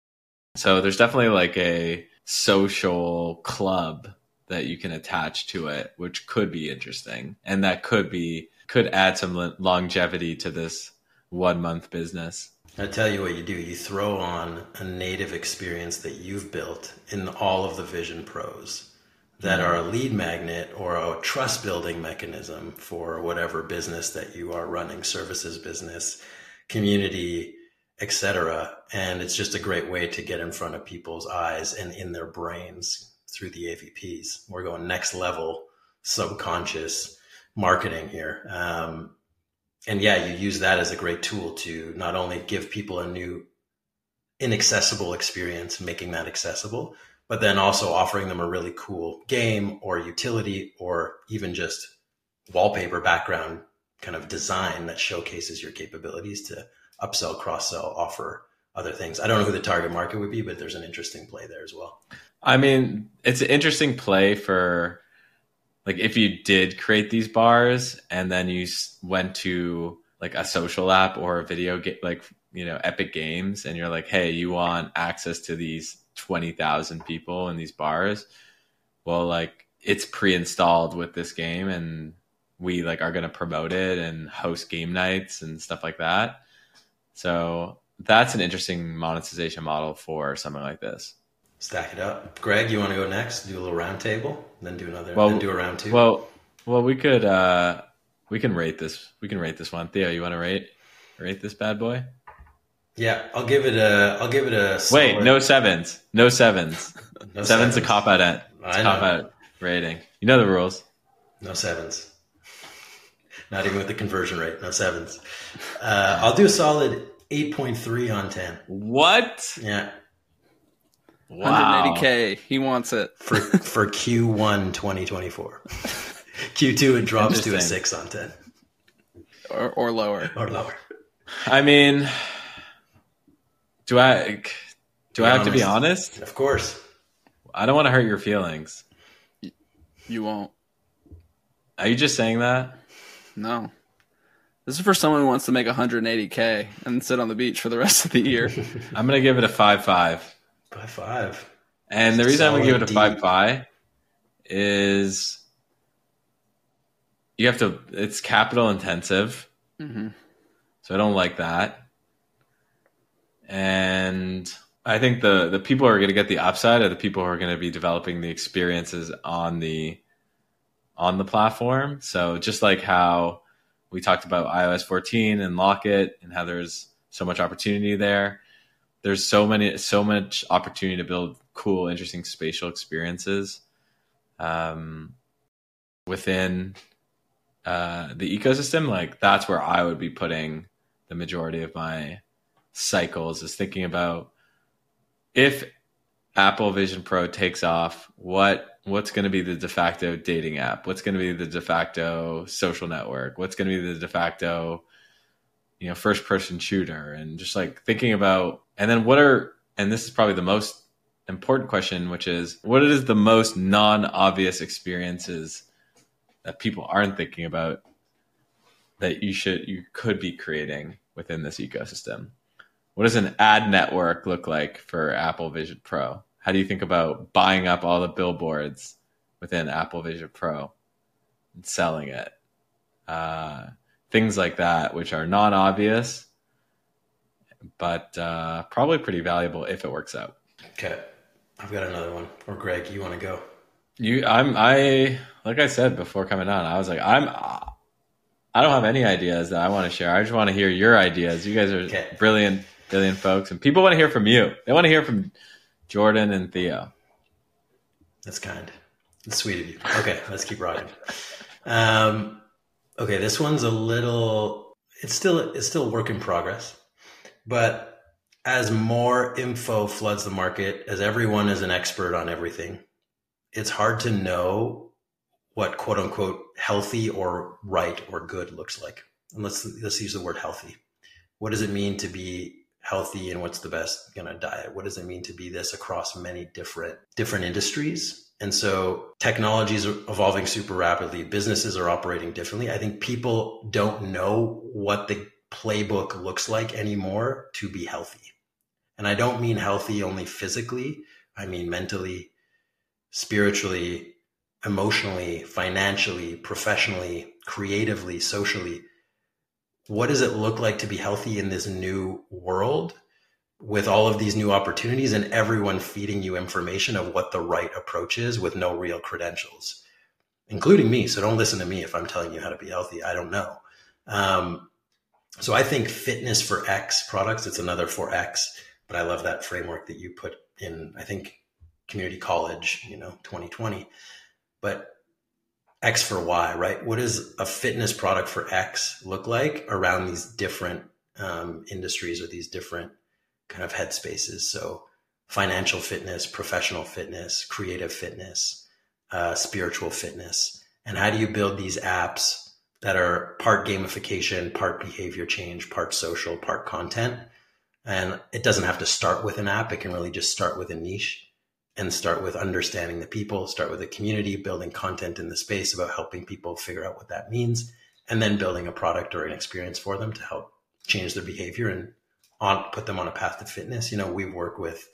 So there's definitely like a social club that you can attach to it, which could be interesting. And that could be, could add some longevity to this one month business. I tell you what you do. You throw on a native experience that you've built in all of the Vision Pros that are a lead magnet or a trust building mechanism for whatever business that you are running, services business, community, et cetera. And it's just a great way to get in front of people's eyes and in their brains through the A V Ps. We're going next level subconscious marketing here. Um, And yeah, you use that as a great tool to not only give people a new inaccessible experience, making that accessible, but then also offering them a really cool game or utility or even just wallpaper background kind of design that showcases your capabilities to upsell, cross-sell, offer other things. I don't know who the target market would be, but there's an interesting play there as well. I mean, it's an interesting play for like if you did create these bars and then you went to like a social app or a video game, like you know, Epic Games and you're like, hey, you want access to these twenty thousand people in these bars? Well, like it's pre-installed with this game and we like are going to promote it and host game nights and stuff like that. So that's an interesting monetization model for something like this. Stack it up. Greg, you want to go next? Do a little round table, then do another, well, then do a round two. Well, well, we could, uh, we can rate this. We can rate this one. Theo, you want to rate, rate this bad boy? Yeah, I'll give it a, I'll give it a. Wait, no sevens, no sevens. no sevens, sevens. a cop out at cop out rating. You know the rules. No sevens. Not even with the conversion rate. No sevens. Uh, I'll do a solid eight point three on ten. What? Yeah. Wow. one hundred eighty K. He wants it for for Q one twenty twenty-four. Q two it drops to a six on ten, or or lower, or lower. I mean, do I do be I have honest. to be honest? Of course. I don't want to hurt your feelings. You won't. Are you just saying that? No. This is for someone who wants to make one hundred eighty K and sit on the beach for the rest of the year. I'm going to give it a five five. Five five. And the reason I'm going to give it a five five is you have to, it's capital intensive. Mm-hmm. So I don't like that. And I think the, the people who are going to get the upside are the people who are going to be developing the experiences on the, on the platform. So just like how we talked about i O S fourteen and Locket and how there's so much opportunity there. There's so many, so much opportunity to build cool, interesting spatial experiences um, within uh, the ecosystem. Like that's where I would be putting the majority of my cycles, is thinking about if Apple Vision Pro takes off, what what's going to be the de facto dating app? What's going to be the de facto social network? What's going to be the de facto, you know, first person shooter? And just like thinking about, and then what are, and this is probably the most important question, which is what is the most non-obvious experiences that people aren't thinking about that you should, you could be creating within this ecosystem? What does an ad network look like for Apple Vision Pro? How do you think about buying up all the billboards within Apple Vision Pro and selling it? Uh, things like that, which are non-obvious, but uh, probably pretty valuable if it works out. Okay, I've got another one. Or Greg, you want to go? You, I'm, I, like I said before coming on, I was like, I'm, I don't have any ideas that I want to share. I just want to hear your ideas. You guys are okay. brilliant, brilliant folks, and people want to hear from you. They want to hear from Jordan and Theo. That's kind. That's sweet of you. Okay, let's keep rocking. Um, okay, this one's a little. It's still it's still a work in progress, but as more info floods the market, as everyone is an expert on everything, it's hard to know what quote unquote healthy or right or good looks like. And let's let's use the word healthy. What does it mean to be healthy, and what's the best you know diet? What does it mean to be this across many different different industries? And so technology is evolving super rapidly. Businesses are operating differently. I think people don't know what the playbook looks like anymore to be healthy. And I don't mean healthy only physically. I mean mentally, spiritually, emotionally, financially, professionally, creatively, socially. What does it look like to be healthy in this new world with all of these new opportunities and everyone feeding you information of what the right approach is with no real credentials, including me? So don't listen to me if I'm telling you how to be healthy. I don't know. Um, so I think fitness for X products, it's another for X, but I love that framework that you put in, I think, community college, you know, twenty twenty, but X for Y, right? What does a fitness product for X look like around these different um, industries or these different kind of headspaces? So financial fitness, professional fitness, creative fitness, uh, spiritual fitness. And how do you build these apps that are part gamification, part behavior change, part social, part content? And it doesn't have to start with an app. It can really just start with a niche and start with understanding the people, start with a community, building content in the space about helping people figure out what that means, and then building a product or an experience for them to help change their behavior and on put them on a path to fitness. You know, we've worked with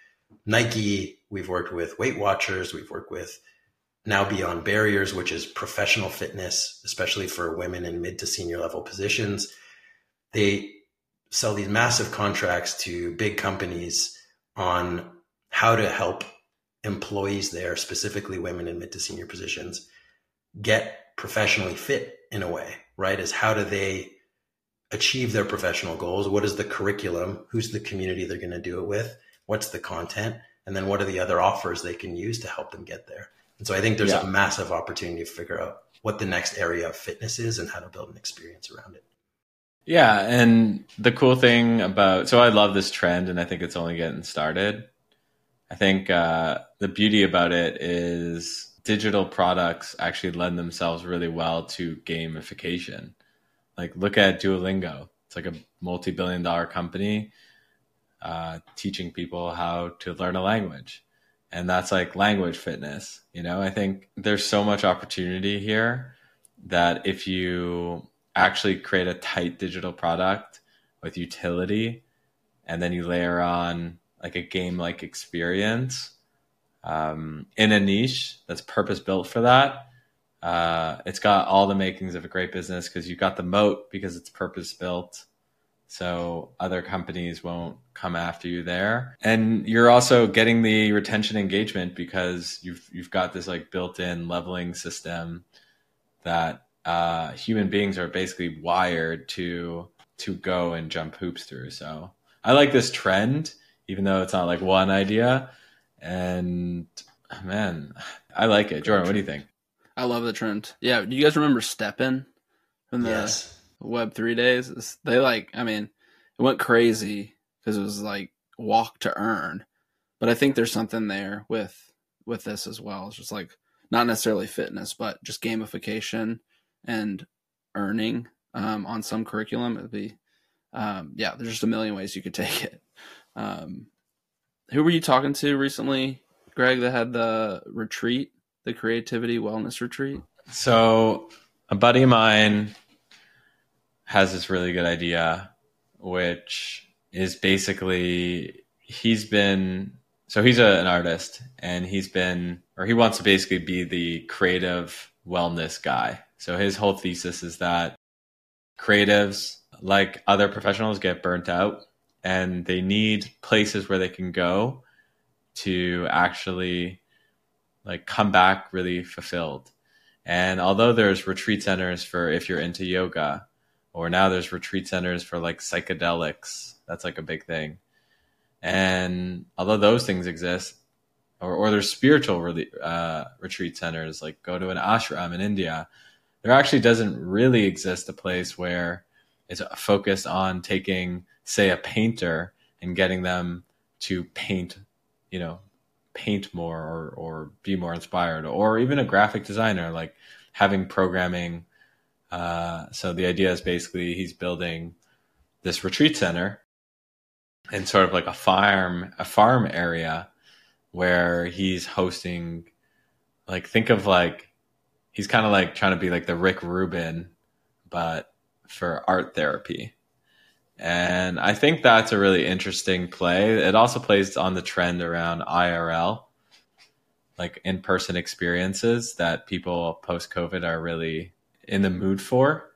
Nike, we've worked with Weight Watchers, we've worked with Now Beyond Barriers, which is professional fitness, especially for women in mid to senior level positions. They sell these massive contracts to big companies on how to help employees there, specifically women in mid to senior positions, get professionally fit in a way, right? Is how do they achieve their professional goals? What is the curriculum? Who's the community they're going to do it with? What's the content? And then what are the other offers they can use to help them get there? And so I think there's yeah. a massive opportunity to figure out what the next area of fitness is and how to build an experience around it. Yeah. And the cool thing about, so I love this trend and I think it's only getting started. I think uh, the beauty about it is digital products actually lend themselves really well to gamification. Like look at Duolingo. It's like a multi-billion dollar company uh, teaching people how to learn a language. And that's like language fitness. You know, I think there's so much opportunity here that if you actually create a tight digital product with utility, and then you layer on like a game-like experience um, in a niche that's purpose-built for that, uh, it's got all the makings of a great business because you've got the moat because it's purpose-built. So other companies won't come after you there. And you're also getting the retention engagement because you've you've got this like built-in leveling system that uh, human beings are basically wired to to go and jump hoops through. So I like this trend, even though it's not like one idea. And man, I like it. Jordan, what do you think? I love the trend. Yeah. Do you guys remember STEPN from the yes. Web three days? They like, I mean, it went crazy because it was like walk to earn. But I think there's something there with with this as well. It's just like not necessarily fitness, but just gamification and earning um, on some curriculum. It'd be, um, yeah, there's just a million ways you could take it. Um, who were you talking to recently, Greg, that had the retreat, the creativity wellness retreat? So a buddy of mine has this really good idea, which is basically he's been, so he's a, an artist and he's been, or he wants to basically be the creative wellness guy. So his whole thesis is that creatives, like other professionals, get burnt out and they need places where they can go to actually like come back really fulfilled. And although there's retreat centers for if you're into yoga, or now there's retreat centers for like psychedelics, that's like a big thing. And although those things exist, or, or there's spiritual really, uh, retreat centers, like go to an ashram in India, there actually doesn't really exist a place where it's focused on taking, say, a painter and getting them to paint, you know, paint more or, or be more inspired, or even a graphic designer, like having programming. Uh, so the idea is basically he's building this retreat center and sort of like a farm, a farm area where he's hosting, like, think of like, he's kind of like trying to be like the Rick Rubin, but for art therapy. And I think that's a really interesting play. It also plays on the trend around I R L, like in-person experiences that people post-COVID are really in the mood for.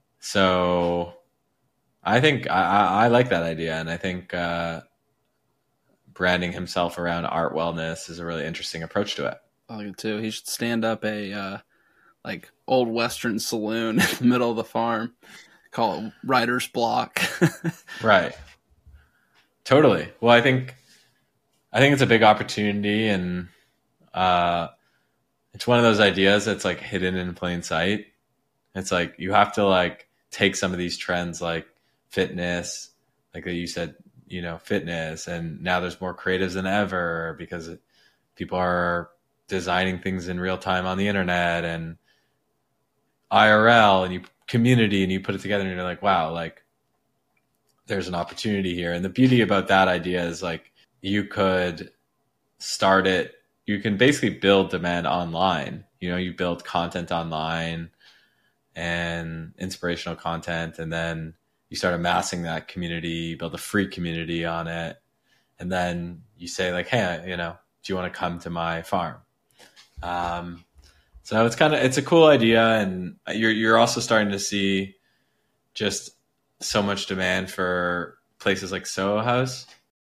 So I think I, I like that idea. And I think uh, branding himself around art wellness is a really interesting approach to it. I like it too. He should stand up a uh, like old Western saloon in the middle of the farm. Call it writer's block. Right. Totally. Well, I think, I think it's a big opportunity, and uh, it's one of those ideas that's like hidden in plain sight. It's like, you have to like take some of these trends, like fitness, like you said, you know, fitness. And now there's more creatives than ever because people are designing things in real time on the internet and I R L, and you community, and you put it together and you're like, wow, like there's an opportunity here. And the beauty about that idea is like you could start it, you can basically build demand online. You know, you build content online and inspirational content, and then you start amassing that community, build a free community on it. And then you say like, hey, you know, do you want to come to my farm? Um, so it's kind of, it's a cool idea. And you're, you're also starting to see just so much demand for places like Soho House.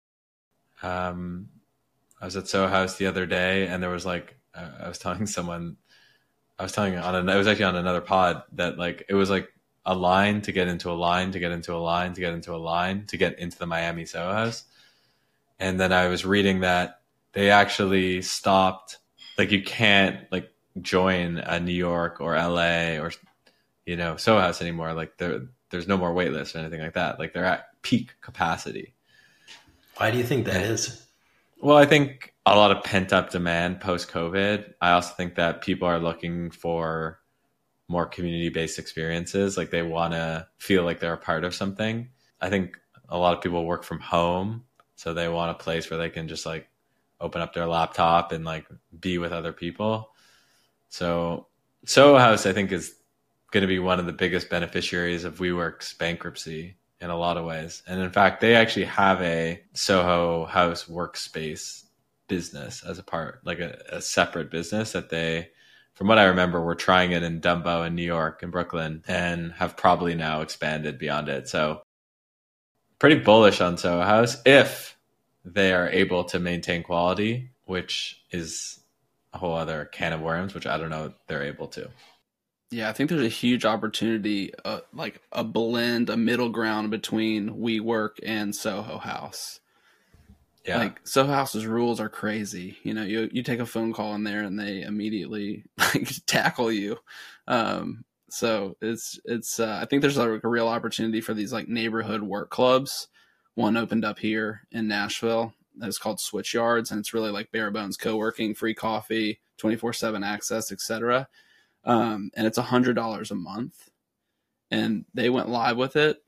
Um, I was at Soho House the other day, and there was like, uh, I was telling someone, I was telling on, an, I was actually on another pod that like, it was like a line to get into a line, to get into a line, to get into a line, to get into the Miami Soho House. And then I was reading that they actually stopped, like you can't like join a New York or L A or, you know, Soho House anymore. Like there, there's no more wait lists or anything like that. Like they're at peak capacity. Why do you think that is? Well, I think a lot of pent up demand post COVID. I also think that people are looking for more community based experiences. Like they want to feel like they're a part of something. I think a lot of people work from home. So they want a place where they can just like open up their laptop and like be with other people. So Soho House, I think, is going to be one of the biggest beneficiaries of WeWork's bankruptcy in a lot of ways. And in fact, they actually have a Soho House workspace business as a part, like a, a separate business that they, from what I remember, were trying it in Dumbo in New York and Brooklyn and have probably now expanded beyond it. So pretty bullish on Soho House if they are able to maintain quality, which is a whole other can of worms, which I don't know if they're able to. Yeah, I think there's a huge opportunity, uh, like a blend, a middle ground between WeWork and Soho House. Yeah. Like Soho House's rules are crazy. You know, you you take a phone call in there and they immediately like tackle you. Um, so it's it's uh, I think there's like a real opportunity for these like neighborhood work clubs. One opened up here in Nashville. It's called Switch Yards, and it's really like bare bones co-working, free coffee, twenty-four seven access, et cetera. Um, and it's one hundred dollars a month. And they went live with it.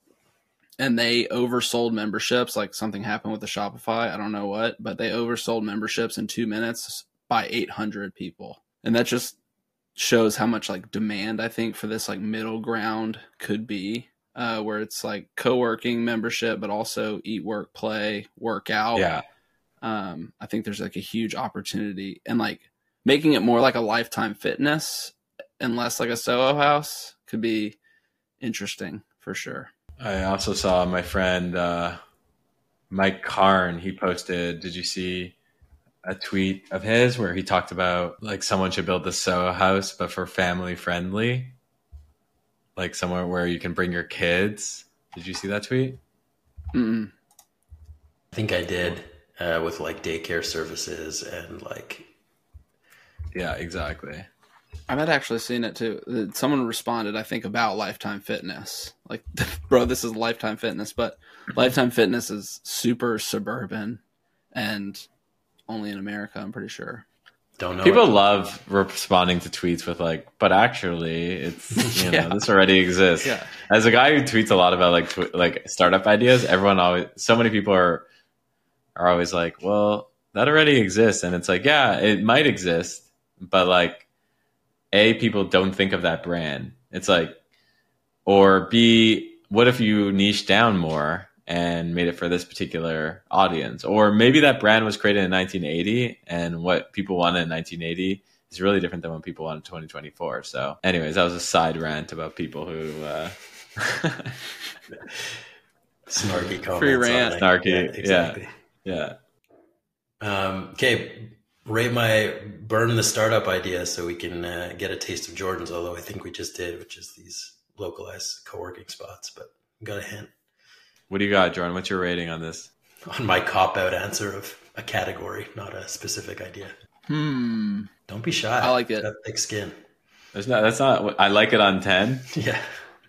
And they oversold memberships, like something happened with the Shopify. I don't know what, but they oversold memberships in two minutes by eight hundred people. And that just shows how much like demand I think for this like middle ground could be, uh, where it's like co-working membership, but also eat, work, play, work out. Yeah. Um, I think there's like a huge opportunity, and like making it more like a Lifetime Fitness and less like a Soho House could be interesting for sure. I also saw my friend uh, Mike Karn. He posted, did you see a tweet of his where he talked about like someone should build the Soho House, but for family friendly, like somewhere where you can bring your kids. Did you see that tweet? Mm-mm. I think I did, uh, with like daycare services and like. Yeah, exactly. I might actually seen it too. Someone responded, I think, about Lifetime Fitness. Like, bro, this is Lifetime Fitness, but Lifetime Fitness is super suburban and only in America, I'm pretty sure. Don't know. People it. love responding to tweets with like, but actually, it's you Yeah. know this already exists. Yeah. As a guy who tweets a lot about like tw- like startup ideas, everyone always, so many people are are always like, well, that already exists, and it's like, yeah, it might exist, but like. A, people don't think of that brand. It's like, or B, what if you niche down more and made it for this particular audience? Or maybe that brand was created in nineteen eighty and what people wanted in nineteen eighty is really different than what people want in twenty twenty-four. So anyways, that was a side rant about people who... Uh... Snarky comments. Free rant. On Snarky, yeah, exactly. Yeah. Um, okay, rate my burn the startup idea so we can uh, get a taste of Jordan's, although I think we just did, which is these localized co-working spots, but got a hint. What do you got, Jordan? What's your rating on this? On my cop-out answer of a category, not a specific idea. Hmm. Don't be shy. I like it. Got thick skin. There's not, that's not, I like it on ten. Yeah.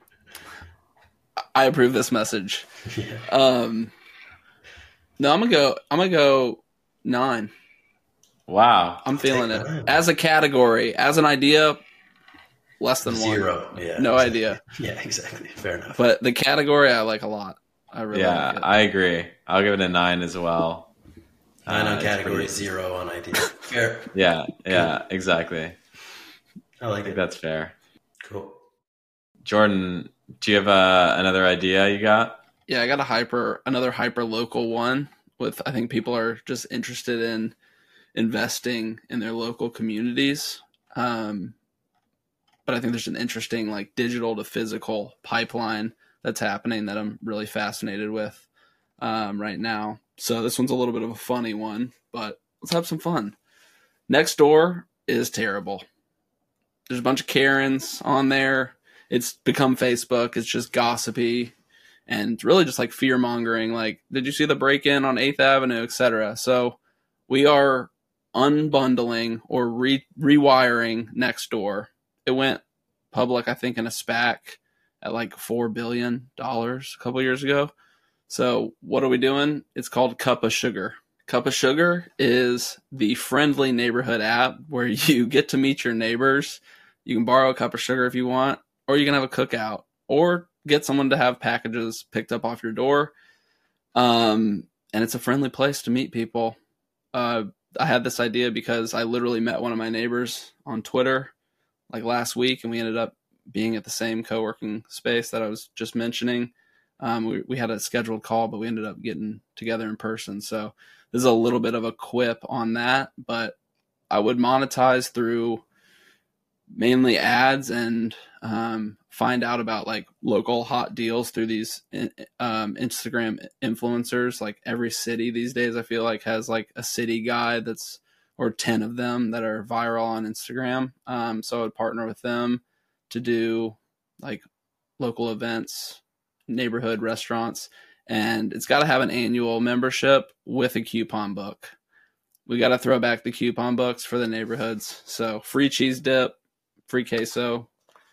I approve this message. Yeah. Um, no, I'm gonna go. I'm gonna go nine. Wow. I'm feeling take it nine. as a category, as an idea. Less than Zero. one. Yeah. No exactly. idea. Yeah, exactly. Fair enough. But the category I like a lot. I really Yeah, like it. I agree. I'll give it a nine as well. Nine Uh, on it's category, pretty- zero on idea. Fair. Yeah, yeah, exactly. I I like think it. that's fair. Cool. Jordan, do you have uh, another idea you got? Yeah, I got a hyper, another hyper local one with, I think people are just interested in investing in their local communities. Um, but I think there's an interesting like digital to physical pipeline that's happening that I'm really fascinated with um, right now. So this one's a little bit of a funny one, but let's have some fun. Nextdoor is terrible. There's a bunch of Karens on there. It's become Facebook. It's just gossipy and really just like fear mongering. Like, did you see the break-in on eighth Avenue, et cetera? So we are unbundling or re- rewiring Nextdoor. It went public, I think, in a SPAC at like four billion dollars a couple years ago. So what are we doing? It's called Cup of Sugar. Cup of Sugar is the friendly neighborhood app where you get to meet your neighbors. You can borrow a cup of sugar if you want, or you can have a cookout, or get someone to have packages picked up off your door. Um, and it's a friendly place to meet people. Uh, I had this idea because I literally met one of my neighbors on Twitter like last week, and we ended up being at the same co-working space that I was just mentioning. Um, we, we had a scheduled call, but we ended up getting together in person. So this is a little bit of a quip on that, but I would monetize through mainly ads and um, find out about like local hot deals through these um, Instagram influencers. Like every city these days, I feel like has like a city guy that's, or ten of them that are viral on Instagram. Um, so I would partner with them to do like local events, neighborhood restaurants, and it's got to have an annual membership with a coupon book. We got to throw back the coupon books for the neighborhoods. So free cheese dip, free queso.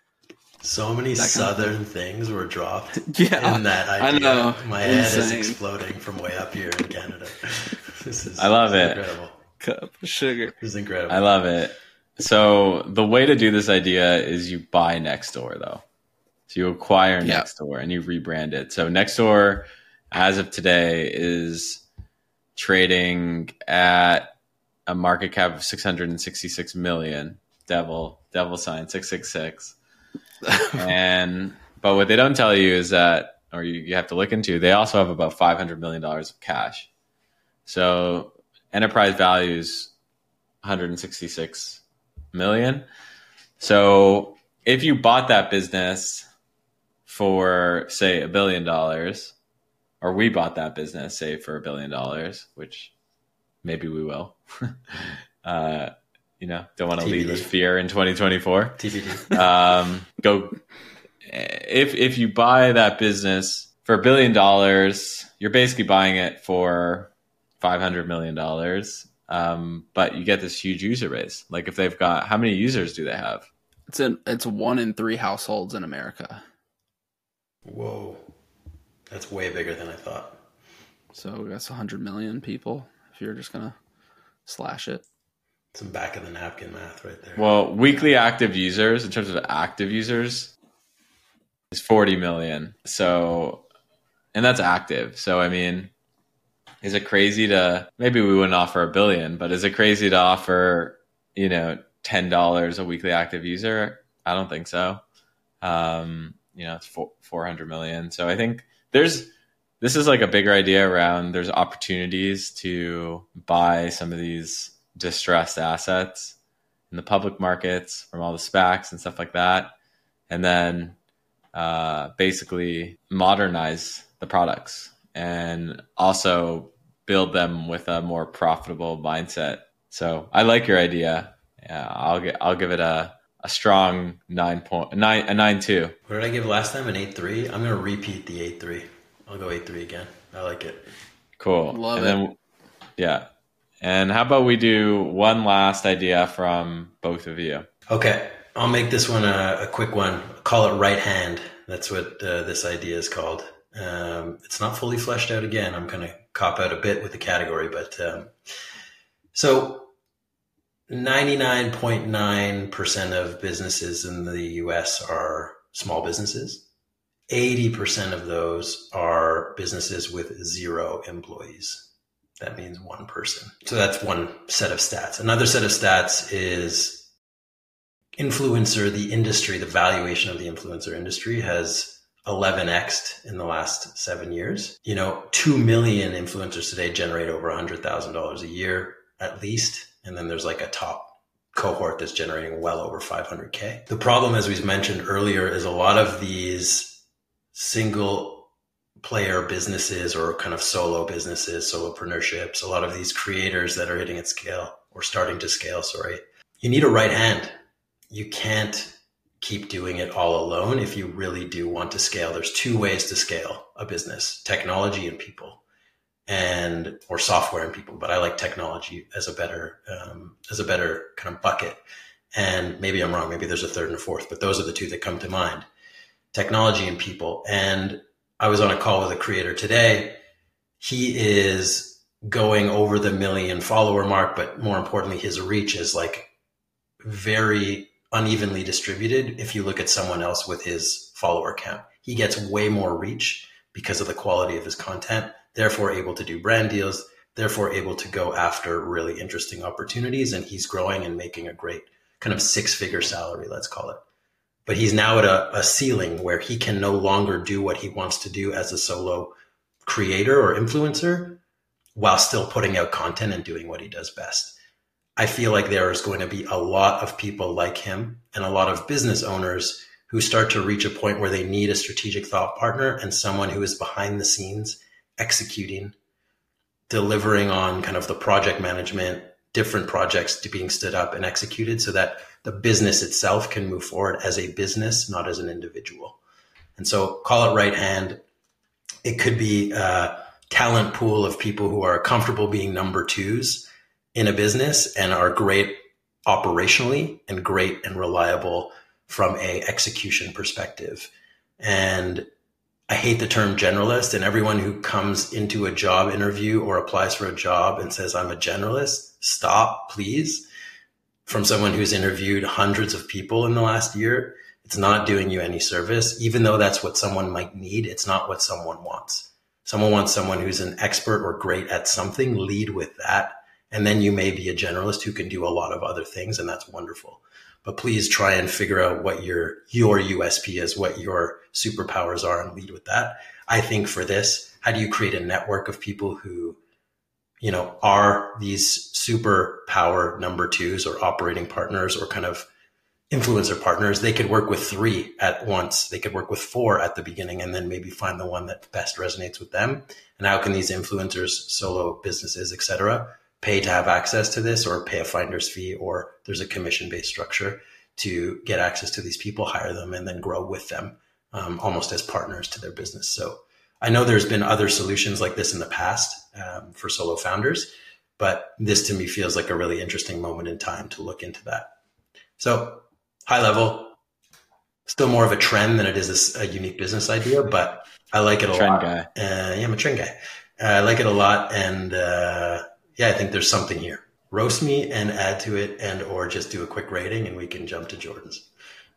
So many southern things were dropped yeah, in that idea. I know. My Insane. head is exploding from way up here in Canada. This is I love this is it. Incredible. Cup of sugar. This is incredible. I love it. So the way to do this idea is you buy Nextdoor, though. So you acquire Yep. Nextdoor and you rebrand it. So Nextdoor, as of today, is trading at a market cap of six hundred sixty-six million. Devil, devil sign six six six. And but what they don't tell you is that, or you, you have to look into, they also have about five hundred million dollars of cash. So enterprise value is one hundred sixty-six million. So if you bought that business for, say, a billion dollars, or we bought that business, say, for a billion dollars, which maybe we will. uh, you know, don't want to lead with fear in twenty twenty-four. T B D. Um, go if if you buy that business for a billion dollars, you're basically buying it for five hundred million dollars. Um, but you get this huge user base. Like if they've got, how many users do they have? It's in, it's one in three households in America. Whoa. That's way bigger than I thought. So that's one hundred million people if you're just going to slash it. Some back of the napkin math right there. Well, weekly active users, in terms of active users, is forty million. So, and that's active. So, I mean, is it crazy to, maybe we wouldn't offer a billion, but is it crazy to offer, you know, ten dollars a weekly active user? I don't think so. Um, you know, it's four, 400 million. So I think there's, this is like a bigger idea around, there's opportunities to buy some of these distressed assets in the public markets from all the SPACs and stuff like that. And then uh, basically modernize the products and also build them with a more profitable mindset. So I like your idea. Yeah, I'll get, I'll give it a, a strong nine point nine, a nine two. What did I give last time? An eight three? I'm going to repeat the eight three. I'll go eight three again. I like it. Cool. Love and it. Then, yeah. And how about we do one last idea from both of you? Okay. I'll make this one a, a quick one. Call it right hand. That's what uh, this idea is called. Um, it's not fully fleshed out again. I'm going to cop out a bit with the category, but um, so ninety-nine point nine percent of businesses in the U S are small businesses. eighty percent of those are businesses with zero employees. That means one person. So that's one set of stats. Another set of stats is influencer, the industry, the valuation of the influencer industry has eleven x'd in the last seven years. You know, two million influencers today generate over one hundred thousand dollars a year at least. And then there's like a top cohort that's generating well over five hundred K. The problem, as we mentioned earlier, is a lot of these single player businesses or kind of solo businesses, solopreneurships, a lot of these creators that are hitting at scale or starting to scale, sorry, you need a right hand. You can't keep doing it all alone if you really do want to scale. There's two ways to scale a business: technology and people, and or software and people. But I like technology as a better um, as a better kind of bucket. And maybe I'm wrong. Maybe there's a third and a fourth, but those are the two that come to mind: technology and people. And I was on a call with a creator today. He is going over the million follower mark, but more importantly, his reach is like very unevenly distributed. If you look at someone else with his follower count, he gets way more reach because of the quality of his content, therefore able to do brand deals, therefore able to go after really interesting opportunities. And he's growing and making a great kind of six figure salary, let's call it. But he's now at a, a ceiling where he can no longer do what he wants to do as a solo creator or influencer while still putting out content and doing what he does best. I feel like there is going to be a lot of people like him and a lot of business owners who start to reach a point where they need a strategic thought partner and someone who is behind the scenes executing, delivering on kind of the project management, different projects to being stood up and executed so that the business itself can move forward as a business, not as an individual. And so call it right hand. It could be a talent pool of people who are comfortable being number twos in a business and are great operationally and great and reliable from a execution perspective. And I hate the term generalist, and everyone who comes into a job interview or applies for a job and says, I'm a generalist, stop, please. From someone who's interviewed hundreds of people in the last year, it's not doing you any service. Even though that's what someone might need, it's not what someone wants. Someone wants someone who's an expert or great at something, lead with that. And then you may be a generalist who can do a lot of other things, and that's wonderful. But please try and figure out what your your U S P is, what your superpowers are, and lead with that. I think for this, how do you create a network of people who, you know, are these superpower number twos or operating partners or kind of influencer partners? They could work with three at once. They could work with four at the beginning and then maybe find the one that best resonates with them. And how can these influencers, solo businesses, et cetera, pay to have access to this, or pay a finder's fee, or there's a commission-based structure to get access to these people, hire them, and then grow with them um, almost as partners to their business. So I know there's been other solutions like this in the past um, for solo founders, but this to me feels like a really interesting moment in time to look into that. So high level, still more of a trend than it is a, a unique business idea, but I like it a trend lot. Guy. Uh, yeah, I'm a trend guy. Uh, I like it a lot. And uh, yeah, I think there's something here. Roast me and add to it, and or just do a quick rating and we can jump to Jordan's.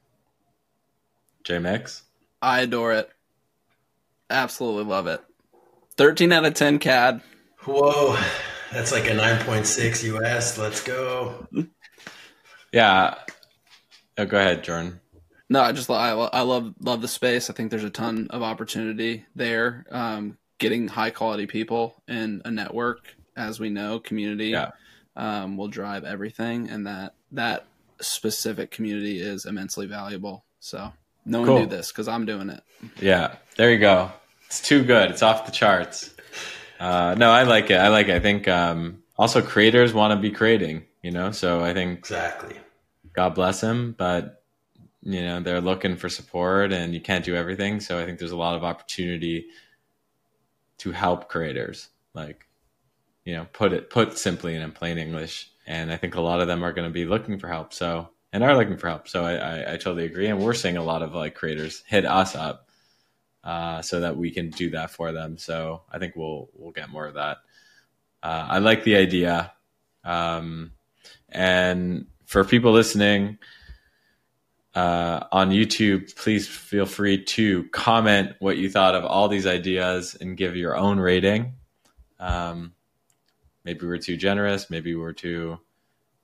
J-Mix? I adore it. Absolutely love it. thirteen out of ten C A D. Whoa, that's like a nine point six U S. Let's go. Yeah. Oh, go ahead, Jordan. No, I just I, I love love the space. I think there's a ton of opportunity there. Um, getting high quality people in a network, as we know, community yeah. um, will drive everything, and that that specific community is immensely valuable. So no one Cool. do this because I'm doing it. Yeah, there you go. It's too good. It's off the charts. Uh, no, I like it. I like it. I think um, also creators want to be creating, you know, so I think Exactly. God bless them, but you know, they're looking for support and you can't do everything. So I think there's a lot of opportunity to help creators, like, you know, put it, put simply and in plain English. And I think a lot of them are going to be looking for help. So, and are looking for help. So I, I, I totally agree. And we're seeing a lot of like creators hit us up uh, so that we can do that for them. So I think we'll, we'll get more of that. Uh, I like the idea. Um, and for people listening uh, on YouTube, please feel free to comment what you thought of all these ideas and give your own rating. Um, maybe we're too generous. Maybe we're too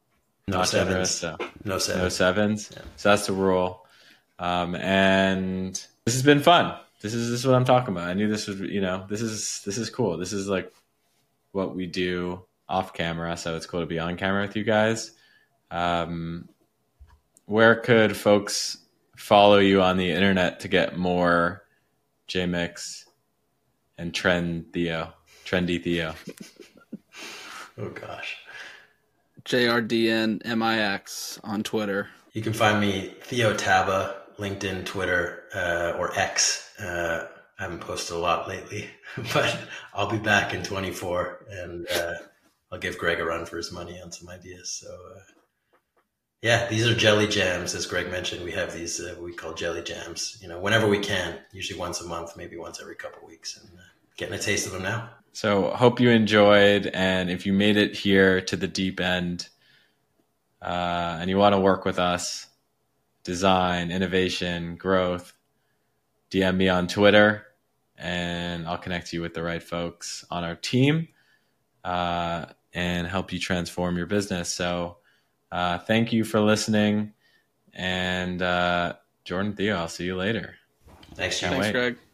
No not sevens. generous. So No sevens. no sevens. Yeah. So that's the rule. Um, and this has been fun. This is this is what I'm talking about. I knew this was, you know, this is this is cool. This is like what we do off camera. So it's cool to be on camera with you guys. Um, where could folks follow you on the internet to get more J Mix and Trend Theo, Trendy Theo? Oh gosh. J R D N M I X on Twitter. You can find me Theo Taba, LinkedIn, Twitter, uh, or X. Uh, I haven't posted a lot lately, but I'll be back in twenty-four, and uh, I'll give Greg a run for his money on some ideas. So, uh, yeah, these are jelly jams, as Greg mentioned. We have these uh, we call jelly jams. You know, whenever we can, usually once a month, maybe once every couple of weeks, and uh, getting a taste of them now. So hope you enjoyed, and if you made it here to the deep end, uh, and you want to work with us, design, innovation, growth, D M me on Twitter, and I'll connect you with the right folks on our team uh, and help you transform your business. So uh, thank you for listening, and uh, Jordan, Theo, I'll see you later. Thanks, Can't Thanks, wait. Greg.